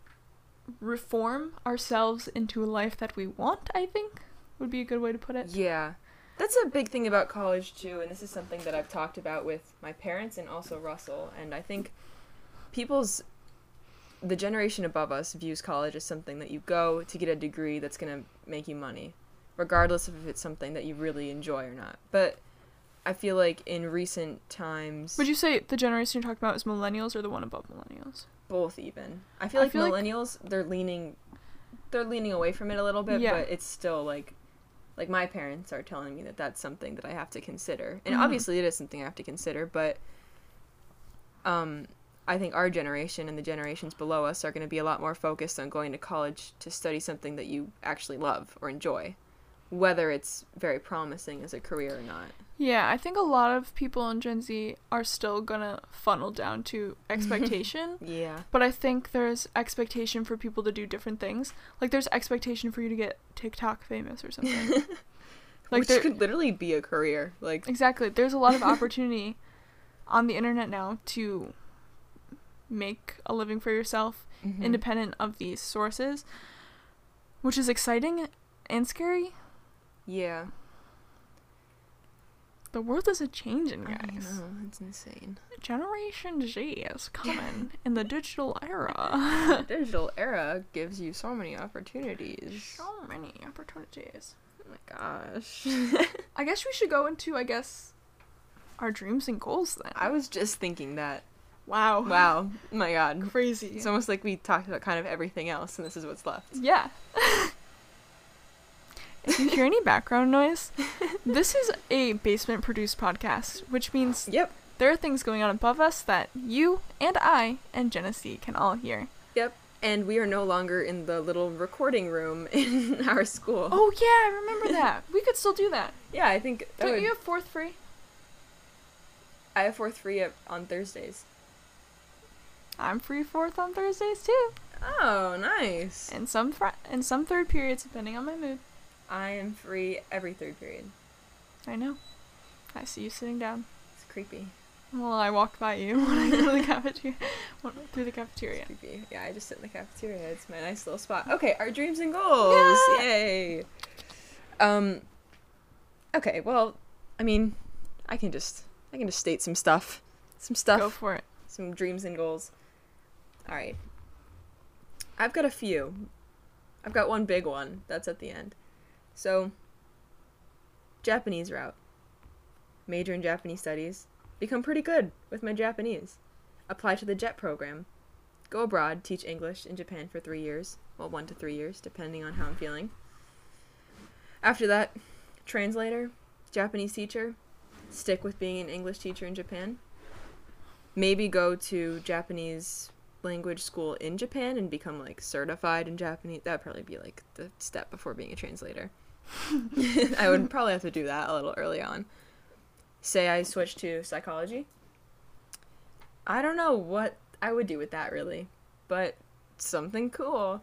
S1: reform ourselves into a life that we want, I think, would be a good way to put it.
S2: Yeah. That's a big thing about college, too, and this is something that I've talked about with my parents and also Russell, and I think people's, the generation above us views college as something that you go to get a degree that's going to make you money, regardless of if it's something that you really enjoy or not. But I feel like in recent times...
S1: Would you say the generation you're talking about is millennials or the one above millennials?
S2: Both, even. I feel
S1: I
S2: like
S1: feel
S2: millennials, like... they're leaning... They're leaning away from it a little bit, yeah. but it's still, like... Like, my parents are telling me that that's something that I have to consider. And mm-hmm. obviously it is something I have to consider, but... Um... I think our generation and the generations below us are going to be a lot more focused on going to college to study something that you actually love or enjoy, whether it's very promising as a career or not.
S1: Yeah, I think a lot of people in Gen Z are still going to funnel down to expectation.
S2: Yeah.
S1: But I think there's expectation for people to do different things. Like, there's expectation for you to get TikTok famous or something.
S2: Like, which there, could literally be a career. Like
S1: Exactly. There's a lot of opportunity on the internet now to... make a living for yourself, mm-hmm. independent of these sources, which is exciting and scary.
S2: Yeah.
S1: The world is a changing, guys.
S2: I know, it's insane.
S1: Generation Z is coming in the digital era.
S2: The digital era gives you so many opportunities.
S1: So many opportunities.
S2: Oh my gosh.
S1: I guess we should go into, I guess, our dreams and goals then.
S2: I was just thinking that.
S1: Wow.
S2: Wow. Oh my god.
S1: Crazy.
S2: It's almost like we talked about kind of everything else, and this is what's left.
S1: Yeah. If you hear any background noise, this is a basement-produced podcast, which means
S2: yep.
S1: there are things going on above us that you and I and Genesee can all hear.
S2: Yep. And we are no longer in the little recording room in our school.
S1: Oh, yeah, I remember that. We could still do that.
S2: Yeah, I think...
S1: Don't
S2: would...
S1: you have fourth free?
S2: I have fourth free on Thursdays.
S1: I'm free fourth on Thursdays too.
S2: Oh, nice.
S1: And some fr- and some third periods, depending on my mood.
S2: I am free every third period.
S1: I know. I see you sitting down.
S2: It's creepy.
S1: Well, I walked by you when I go to the cafeteria. Through the cafeteria.
S2: It's creepy. Yeah, I just sit in the cafeteria. It's my nice little spot. Okay, our dreams and goals. Yeah! Yay. Um. Okay. Well, I mean, I can just I can just state some stuff. Some stuff.
S1: Go for it.
S2: Some dreams and goals. All right. I've got a few. I've got one big one. That's at the end. So, Japanese route. Major in Japanese studies. Become pretty good with my Japanese. Apply to the JET program. Go abroad, teach English in Japan for three years. Well, one to three years, depending on how I'm feeling. After that, translator, Japanese teacher. Stick with being an English teacher in Japan. Maybe go to Japanese language school in Japan and become like certified in Japanese. That'd probably be like the step before being a translator. I would probably have to do that a little early on. Say I switch to psychology. I don't know what I would do with that really, but something cool.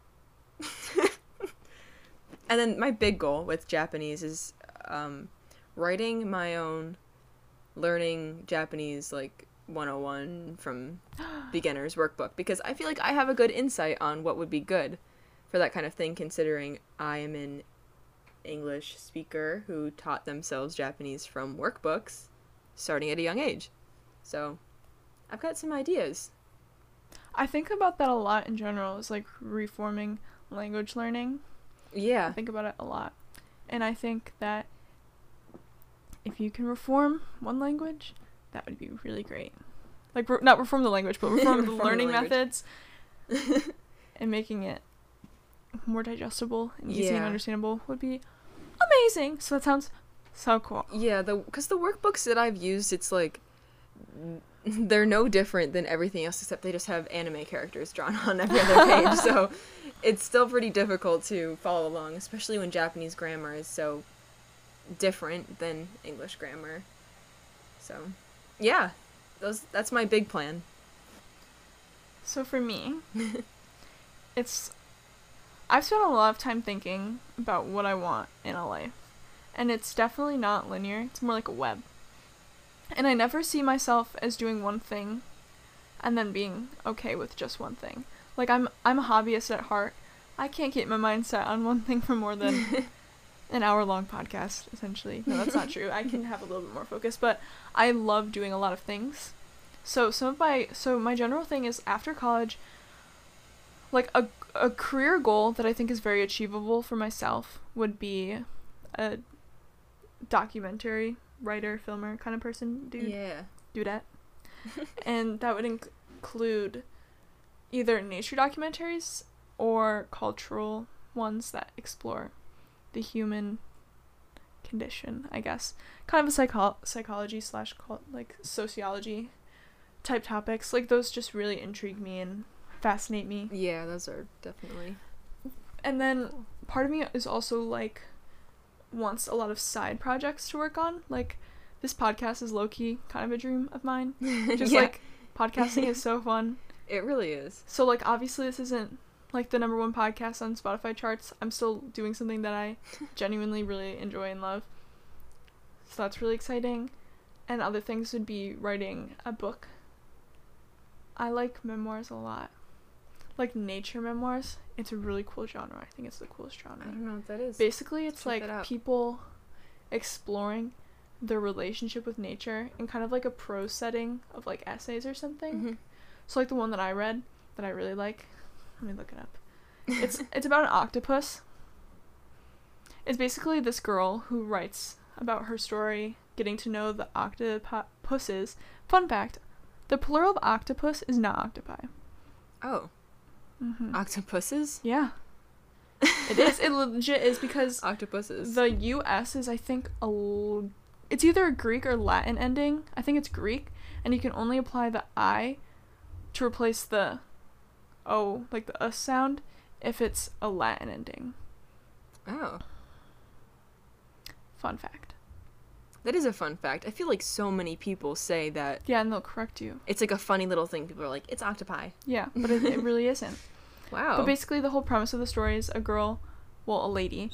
S2: And then my big goal with Japanese is um, writing my own learning Japanese like one oh one from beginner's workbook, because I feel like I have a good insight on what would be good for that kind of thing, considering I am an English speaker who taught themselves Japanese from workbooks starting at a young age. So I've got some ideas.
S1: I think about that a lot in general, is like reforming language learning.
S2: Yeah.
S1: I think about it a lot. And I think that if you can reform one language, that would be really great. Like, re- not reform the language, but reform, reform the learning the methods and making it more digestible and easy yeah. and understandable would be amazing. So that sounds so cool.
S2: Yeah, the because the workbooks that I've used, it's like they're no different than everything else, except they just have anime characters drawn on every other page. So it's still pretty difficult to follow along, especially when Japanese grammar is so different than English grammar. So yeah, those that's my big plan.
S1: So for me, it's I've spent a lot of time thinking about what I want in a life, and it's definitely not linear. It's more like a web. And I never see myself as doing one thing and then being okay with just one thing. Like, I'm I'm a hobbyist at heart. I can't keep my mind set on one thing for more than an hour-long podcast, essentially. No, that's not true. I can have a little bit more focus, but I love doing a lot of things. So some of my so my general thing is, after college, like a a career goal that I think is very achievable for myself would be a documentary writer, filmer kind of person, dude.
S2: Yeah.
S1: Dudette. And that would inc- include either nature documentaries or cultural ones that explore the human condition, I guess. Kind of a psycho- psychology slash cult- like sociology type topics. Like, those just really intrigue me and fascinate me.
S2: Yeah, those are definitely.
S1: And then part of me is also like wants a lot of side projects to work on. Like, this podcast is low-key kind of a dream of mine. Just
S2: Yeah.
S1: like podcasting is so fun.
S2: It really is.
S1: So like obviously this isn't like the number one podcast on Spotify charts. I'm still doing something that I genuinely really enjoy and love. So that's really exciting. And other things would be writing a book. I like memoirs a lot. Like nature memoirs. It's a really cool genre. I think it's the coolest genre.
S2: I don't know what that is.
S1: Basically, it's
S2: Check
S1: like
S2: that out.
S1: people exploring their relationship with nature in kind of like a prose setting of like essays or something.
S2: Mm-hmm.
S1: So like the one that I read that I really like, let me look it up. It's it's about an octopus. It's basically this girl who writes about her story, getting to know the octopuses. Fun fact, the plural of octopus is not octopi.
S2: Oh.
S1: Mm-hmm.
S2: Octopuses?
S1: Yeah. It is. It legit is because
S2: Octopuses.
S1: the U S is, I think, a l- it's either a Greek or Latin ending. I think it's Greek, and you can only apply the I to replace the O, like the us sound, if it's a Latin ending.
S2: Oh.
S1: Fun fact.
S2: That is a fun fact. I feel like so many people say that
S1: Yeah, and they'll correct you.
S2: it's like a funny little thing. People are like, it's octopi.
S1: Yeah, but it, it really isn't.
S2: Wow.
S1: But basically the whole premise of the story is a girl, well, a lady,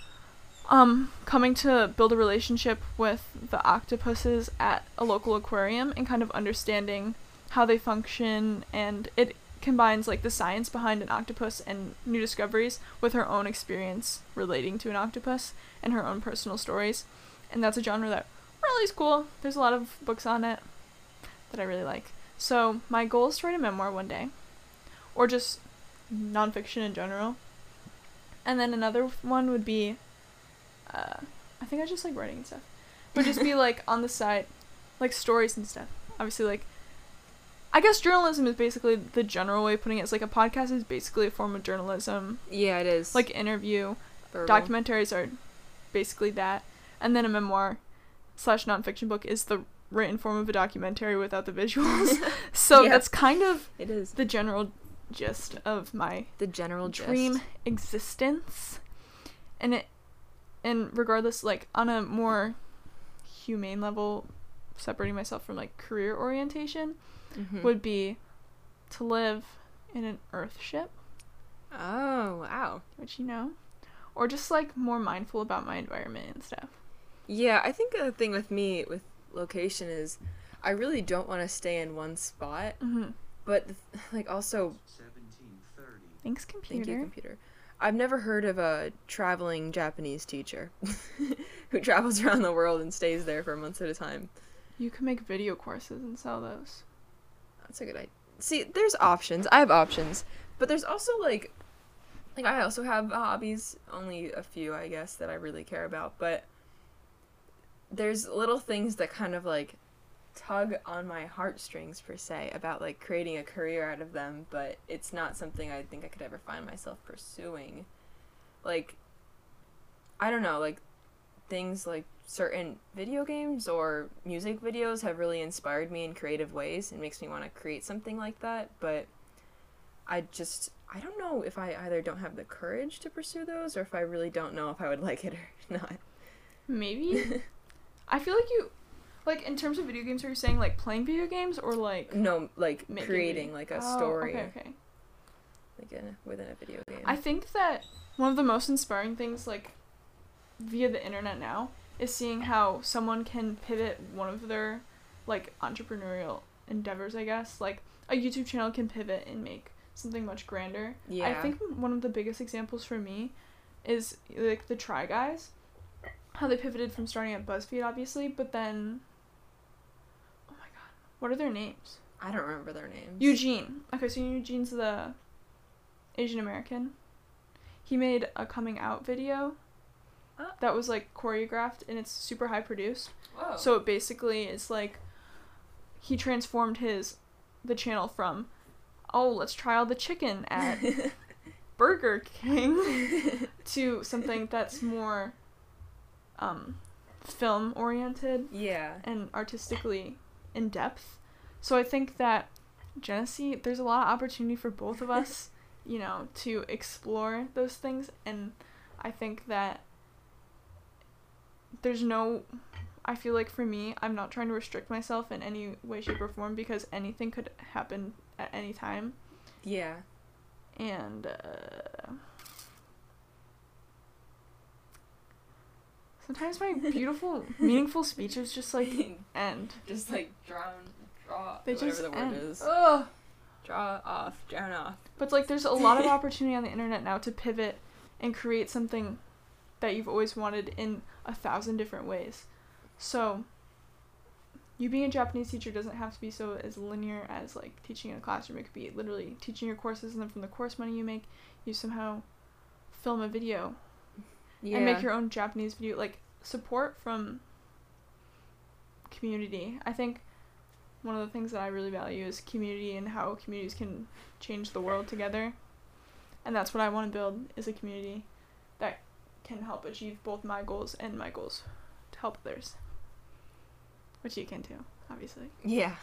S1: um, coming to build a relationship with the octopuses at a local aquarium and kind of understanding how they function, and it combines like the science behind an octopus and new discoveries with her own experience relating to an octopus and her own personal stories. And that's a genre that really is cool. There's a lot of books on it that I really like. So my goal is to write a memoir one day, or just nonfiction in general. And then another one would be, uh, I think I just like writing and stuff. Would just be like on the side, like stories and stuff. Obviously, like, I guess journalism is basically the general way of putting it. It's like a podcast is basically a form of journalism.
S2: Yeah, it is.
S1: Like interview.
S2: Verbal.
S1: Documentaries are basically that. And then a memoir slash nonfiction book is the written form of a documentary without the visuals. So
S2: Yeah.
S1: that's kind of
S2: It is.
S1: the general gist of my
S2: The general
S1: dream
S2: gist.
S1: existence. And it, and regardless, like on a more humane level, separating myself from like career orientation,
S2: Mm-hmm.
S1: would be to live in an earth ship,
S2: Oh, wow.
S1: which you know, or just like more mindful about my environment and stuff.
S2: Yeah, I think the thing with me with location is I really don't want to stay in one spot,
S1: Mm-hmm.
S2: but like also
S1: Thanks, computer.
S2: thank you, computer. I've never heard of a traveling Japanese teacher who travels around the world and stays there for months at a time.
S1: You can make video courses and sell those.
S2: That's a good idea. See, there's options. I have options, but there's also like, like I also have hobbies. Only a few, I guess, that I really care about. But there's little things that kind of like tug on my heartstrings per se about like creating a career out of them. But it's not something I think I could ever find myself pursuing. Like, I don't know, like things like certain video games or music videos have really inspired me in creative ways and makes me want to create something like that, but I just I don't know if I either don't have the courage to pursue those or if I really don't know if I would like it or not.
S1: Maybe. I feel like you, like in terms of video games, are you saying like playing video games or like
S2: No, like
S1: making
S2: creating
S1: video-
S2: like a
S1: Oh,
S2: story
S1: Okay, okay.
S2: like in a, within a video game.
S1: I think that one of the most inspiring things, like, via the internet now, is seeing how someone can pivot one of their, like, entrepreneurial endeavors, I guess. Like, a YouTube channel can pivot and make something much grander.
S2: Yeah.
S1: I think one of the biggest examples for me is, like, the Try Guys. How they pivoted from starting at BuzzFeed, obviously, but then... Oh my god. What are their names?
S2: I don't remember their names.
S1: Eugene. Okay, so Eugene's the Asian American. He made a coming out video
S2: Oh.
S1: that was like choreographed, and it's super high produced.
S2: Whoa.
S1: So it basically is like he transformed his the channel from, oh, let's try all the chicken at Burger King to something that's more um film oriented
S2: Yeah.
S1: and artistically in depth. So I think that Genesee, there's a lot of opportunity for both of us, you know, to explore those things, and I think that there's no, I feel like for me, I'm not trying to restrict myself in any way, shape, or form, because anything could happen at any time.
S2: Yeah.
S1: And uh, sometimes my beautiful, meaningful speeches just like end.
S2: Just like drown, draw,
S1: They
S2: whatever
S1: just
S2: the word
S1: end.
S2: is.
S1: Ugh.
S2: Draw off, drown off.
S1: But like, there's a lot of opportunity on the internet now to pivot and create something that you've always wanted in a thousand different ways. So, you being a Japanese teacher doesn't have to be so as linear as like teaching in a classroom. It could be literally teaching your courses, and then from the course money you make, you somehow film a video
S2: Yeah.
S1: and make your own Japanese video. Like, support from community. I think one of the things that I really value is community and how communities can change the world together. And that's what I want to build, is a community that can help achieve both my goals and my goals to help others. Which you can too, obviously.
S2: Yeah.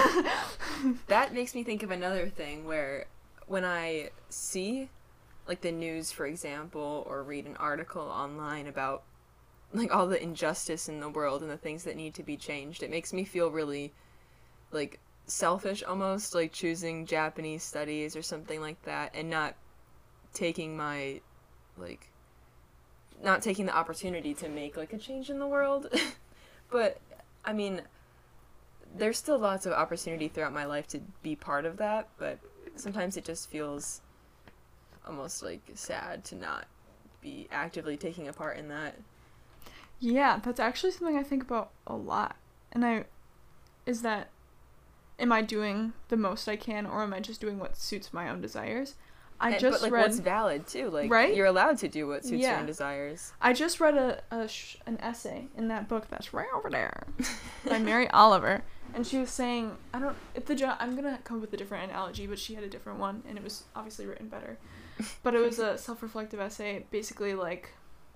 S2: That makes me think of another thing where when I see like the news, for example, or read an article online about like all the injustice in the world and the things that need to be changed, it makes me feel really like selfish almost, like choosing Japanese studies or something like that, and not taking my like not taking the opportunity to make like a change in the world. But I mean, there's still lots of opportunity throughout my life to be part of that, but sometimes it just feels almost like sad to not be actively taking a part in that.
S1: Yeah, that's actually something I think about a lot. And I is that, am I doing the most I can, or am I just doing what suits my own desires? I
S2: And-
S1: just
S2: but like
S1: read
S2: what's valid too, like
S1: Right?
S2: you're allowed to do what suits your
S1: Yeah.
S2: own desires.
S1: I just read a, a sh- an essay in that book that's right over there by Mary Oliver, and she was saying, I don't, if the jo- I'm gonna come up with a different analogy, but she had a different one, and it was obviously written better. But it was a self-reflective essay, basically like,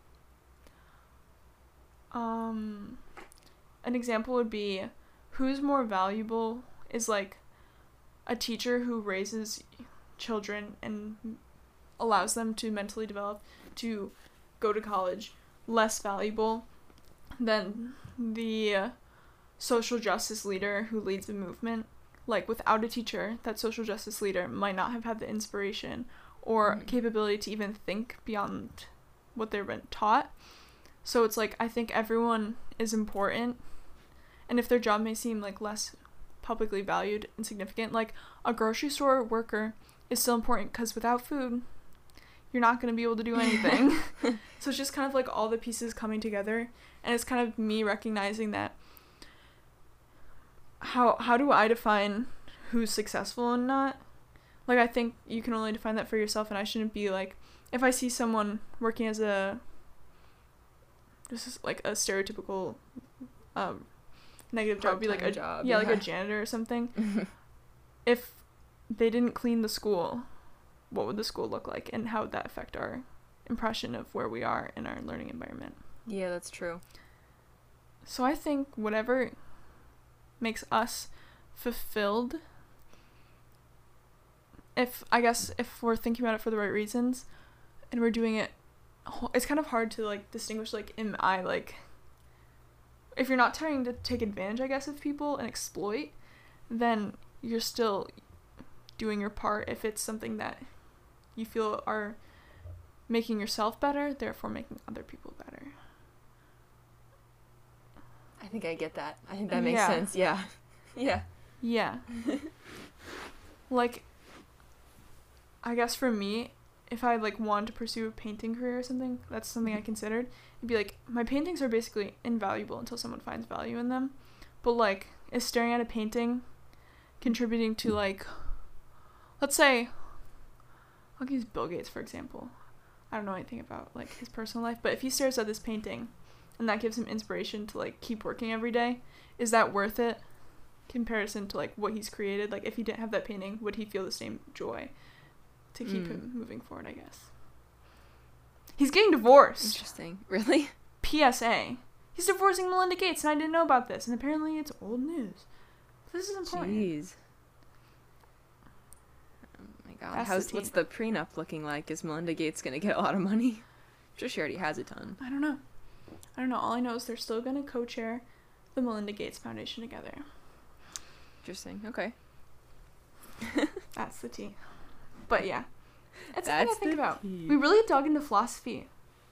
S1: um, an example would be, who's more valuable is like a teacher who raises children and allows them to mentally develop to go to college, less valuable than the uh, social justice leader who leads a movement. Like, without a teacher, that social justice leader might not have had the inspiration or
S2: Mhm.
S1: capability to even think beyond what they've been taught. So it's like, I think everyone is important, and if their job may seem like less publicly valued and significant, like a grocery store worker is still important, because without food, you're not going to be able to do anything. So it's just kind of like all the pieces coming together, and it's kind of me recognizing that how how do I define who's successful and not? Like, I think you can only define that for yourself, and I shouldn't be like, if I see someone working as a, this is like a stereotypical um negative job, be like a
S2: Part-time job,
S1: yeah, like
S2: yeah.
S1: a janitor or something. If they didn't clean the school, what would the school look like, and how would that affect our impression of where we are in our learning environment?
S2: Yeah, that's true.
S1: So I think whatever makes us fulfilled, if I guess if we're thinking about it for the right reasons and we're doing it, it's kind of hard to like distinguish, like, am I like, if you're not trying to take advantage, I guess, of people and exploit, then you're still doing your part. If it's something that you feel are making yourself better, therefore making other people better.
S2: I think I get that. I think that makes
S1: Yeah.
S2: sense. Yeah. Yeah.
S1: Yeah. Like, I guess for me, if I like wanted to pursue a painting career or something, that's something I considered. It'd be like, my paintings are basically invaluable until someone finds value in them. But like, is staring at a painting contributing to, like, let's say, I'll use Bill Gates for example. I don't know anything about, like, his personal life, but if he stares at this painting and that gives him inspiration to, like, keep working every day, is that worth it? Comparison to, like, what he's created? Like, if he didn't have that painting, would he feel the same joy to keep mm. him moving forward, I guess? He's getting divorced.
S2: Interesting. Really?
S1: P S A. He's divorcing Melinda Gates, and I didn't know about this, and apparently it's old news. This is important.
S2: Jeez. Oh my god. That's How's the what's the prenup looking like? Is Melinda Gates gonna get a lot of money? I'm sure she already has a ton.
S1: I don't know. I don't know. All I know is they're still gonna co-chair the Melinda Gates Foundation together.
S2: Interesting. Okay.
S1: That's the tea. But yeah, it's
S2: That's
S1: something to think about.
S2: Tea.
S1: We really dug into philosophy.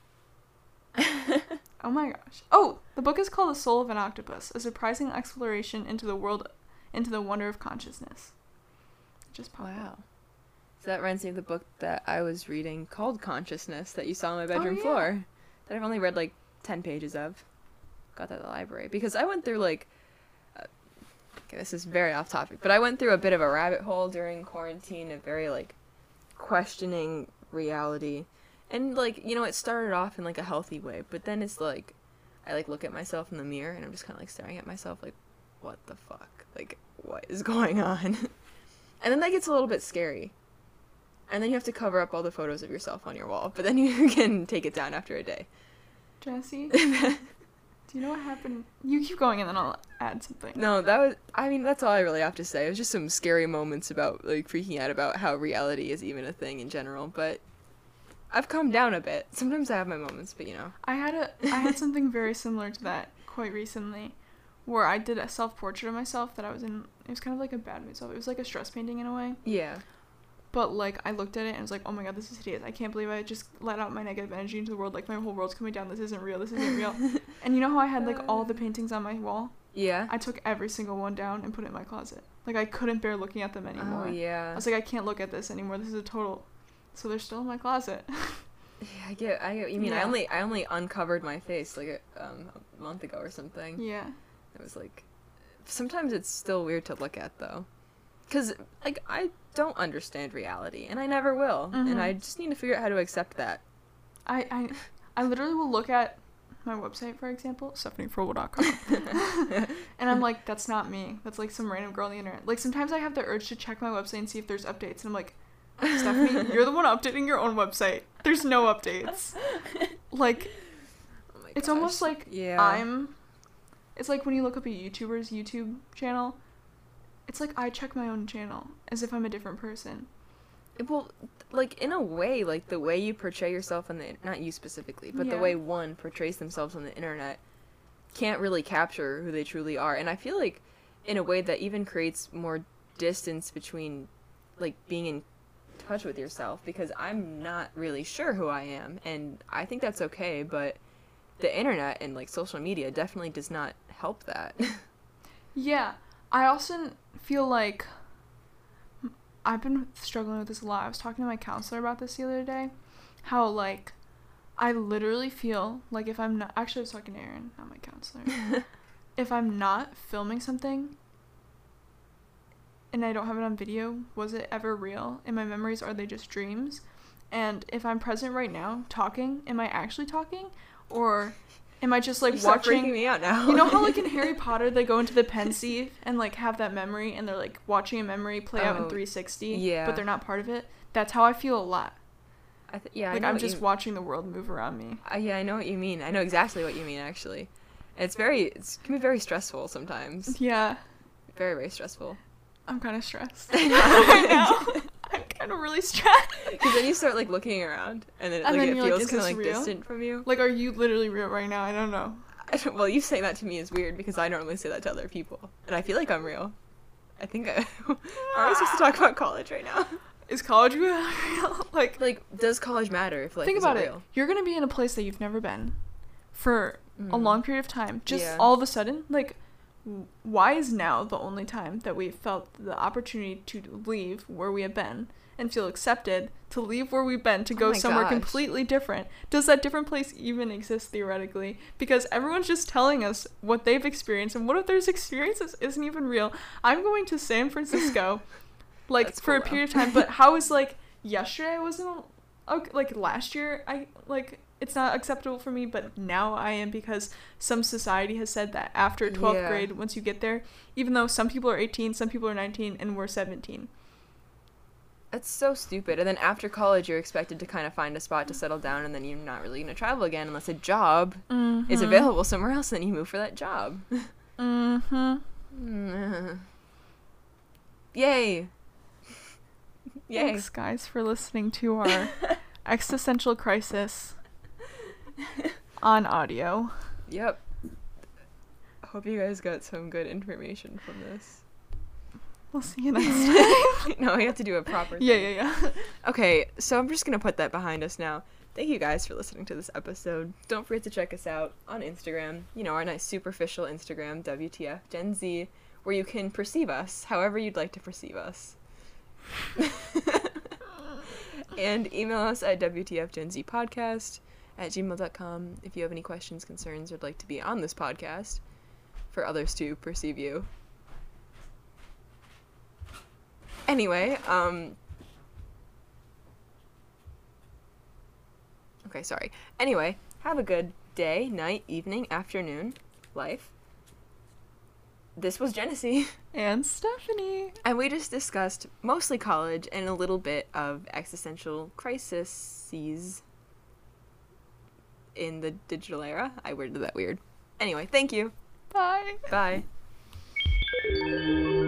S1: Oh my gosh. Oh, the book is called The Soul of an Octopus, a surprising exploration into the world, into the wonder of consciousness. Just pop
S2: wow.
S1: up.
S2: So that reminds me of the book that I was reading called Consciousness that you saw on my bedroom
S1: oh, yeah.
S2: floor that I've only read like ten pages of. Got that at the library because I went through like uh, okay, this is very off topic, but I went through a bit of a rabbit hole during quarantine of very like questioning reality. And like, you know, it started off in like a healthy way, but then it's like I like look at myself in the mirror and I'm just kind of like staring at myself like what the fuck? Like what is going on? And then that gets a little bit scary. And then you have to cover up all the photos of yourself on your wall, but then you can take it down after a day.
S1: Jesse, do you know what happened? You keep going and then I'll add something.
S2: No, that was, I mean, that's all I really have to say. It was just some scary moments about, like, freaking out about how reality is even a thing in general, but I've calmed down a bit. Sometimes I have my moments, but you know.
S1: I had a, I had something very similar to that quite recently, where I did a self-portrait of myself that I was in, it was kind of like a bad mood self. It was like a stress painting in a way.
S2: Yeah.
S1: But, like, I looked at it and was like, oh my god, this is hideous. I can't believe I just let out my negative energy into the world. Like, my whole world's coming down. This isn't real. This isn't real. And you know how I had, like, all the paintings on my wall?
S2: Yeah.
S1: I took every single one down and put it in my closet. Like, I couldn't bear looking at them anymore.
S2: Oh, yeah.
S1: I was like, I can't look at this anymore. This is a total... So they're still in my closet.
S2: Yeah, I get, I get what you mean.
S1: Yeah.
S2: I only, I only uncovered my face, like, a, um, a month ago or something.
S1: Yeah.
S2: It was, like... Sometimes it's still weird to look at, though. Because, like, I don't understand reality, and I never will.
S1: Mm-hmm.
S2: And I just need to figure out how to accept that.
S1: I, I, I literally will look at my website, for example, stephanie froebel dot com. And I'm like, that's not me. That's, like, some random girl on the internet. Like, sometimes I have the urge to check my website and see if there's updates. And I'm like, Stephanie, you're the one updating your own website. There's no updates. Like,
S2: Oh my
S1: it's
S2: gosh.
S1: almost like
S2: Yeah.
S1: I'm... It's like when you look up a YouTuber's YouTube channel... It's like I check my own channel as if I'm a different person.
S2: Well, like, in a way, like, the way you portray yourself on the... Not you specifically, but
S1: Yeah.
S2: the way one portrays themselves on the internet can't really capture who they truly are. And I feel like, in a way, that even creates more distance between, like, being in touch with yourself. Because I'm not really sure who I am. And I think that's okay, but the internet and, like, social media definitely does not help that.
S1: Yeah. I also feel like I've been struggling with this a lot. I was talking to my counselor about this the other day. How, like, I literally feel like if I'm not... Actually, I was talking to Erin, not my counselor. If I'm not filming something and I don't have it on video, was it ever real? In my memories, are they just dreams? And if I'm present right now talking, am I actually talking? Or... Am I just, like,
S2: You're
S1: watching...
S2: freaking me out now.
S1: You know how, like, in Harry Potter, they go into the Pensieve and, like, have that memory, and they're, like, watching a memory play oh, out in three sixty,
S2: yeah.
S1: but they're not part of it? That's how I feel a lot.
S2: I th- yeah,
S1: like,
S2: I know
S1: I'm
S2: what
S1: just
S2: you...
S1: watching the world move around me.
S2: Uh, yeah, I know what you mean. I know exactly what you mean, actually. And it's very... It can be very stressful sometimes.
S1: Yeah.
S2: Very, very stressful.
S1: I'm kind of stressed. right now. I'm kind of really stressed.
S2: Because then you start, like, looking around, and then,
S1: and
S2: like,
S1: then
S2: it
S1: feels
S2: feels kind of, like,
S1: real?
S2: distant from you.
S1: Like, are you literally real right now? I don't know.
S2: I don't, well, you saying that to me is weird, because I normally say that to other people. And I feel like I'm real. I think I... Are we supposed to talk about college right now?
S1: Is college real? like,
S2: like, does college matter if life
S1: think
S2: isn't
S1: about
S2: real?
S1: it. You're going to be in a place that you've never been for
S2: Mm.
S1: a long period of time. Just
S2: Yeah.
S1: all of a sudden, like... Why is now the only time that we've felt the opportunity to leave where we have been and feel accepted to leave where we've been to go
S2: Oh my
S1: somewhere
S2: gosh.
S1: completely different? Does that different place even exist theoretically? Because everyone's just telling us what they've experienced, and what if their experiences isn't even real? I'm going to San Francisco, like,
S2: That's
S1: for
S2: cool,
S1: a
S2: though.
S1: period of time, but how is, like, yesterday I was in okay, like last year I like it's not acceptable for me, but now I am because some society has said that after twelfth
S2: Yeah.
S1: grade, once you get there, even though some people are eighteen, some people are nineteen, and we're seventeen.
S2: That's so stupid. And then after college, you're expected to kind of find a spot to settle down, and then you're not really going to travel again unless a job
S1: Mm-hmm.
S2: is available somewhere else, and then you move for that job.
S1: Mm-hmm.
S2: Mm. Yay. Yay.
S1: Thanks, guys, for listening to our existential crisis on audio.
S2: Yep. Hope you guys got some good information from this.
S1: We'll see you next time.
S2: No, we have to do a proper thing.
S1: Yeah, yeah, yeah.
S2: Okay, so I'm just going to put that behind us now. Thank you guys for listening to this episode. Don't forget to check us out on Instagram. You know, our nice superficial Instagram, W T F Gen Z, where you can perceive us however you'd like to perceive us. And email us at W T F Gen Z podcast at gmail dot com if you have any questions, concerns, or would like to be on this podcast for others to perceive you. Anyway, um... Okay, sorry. Anyway, have a good day, night, evening, afternoon, life. This was Genesee.
S1: And Stephanie.
S2: And we just discussed mostly college and a little bit of existential crises in the digital era. I worded that weird. Anyway, thank you.
S1: Bye.
S2: Bye.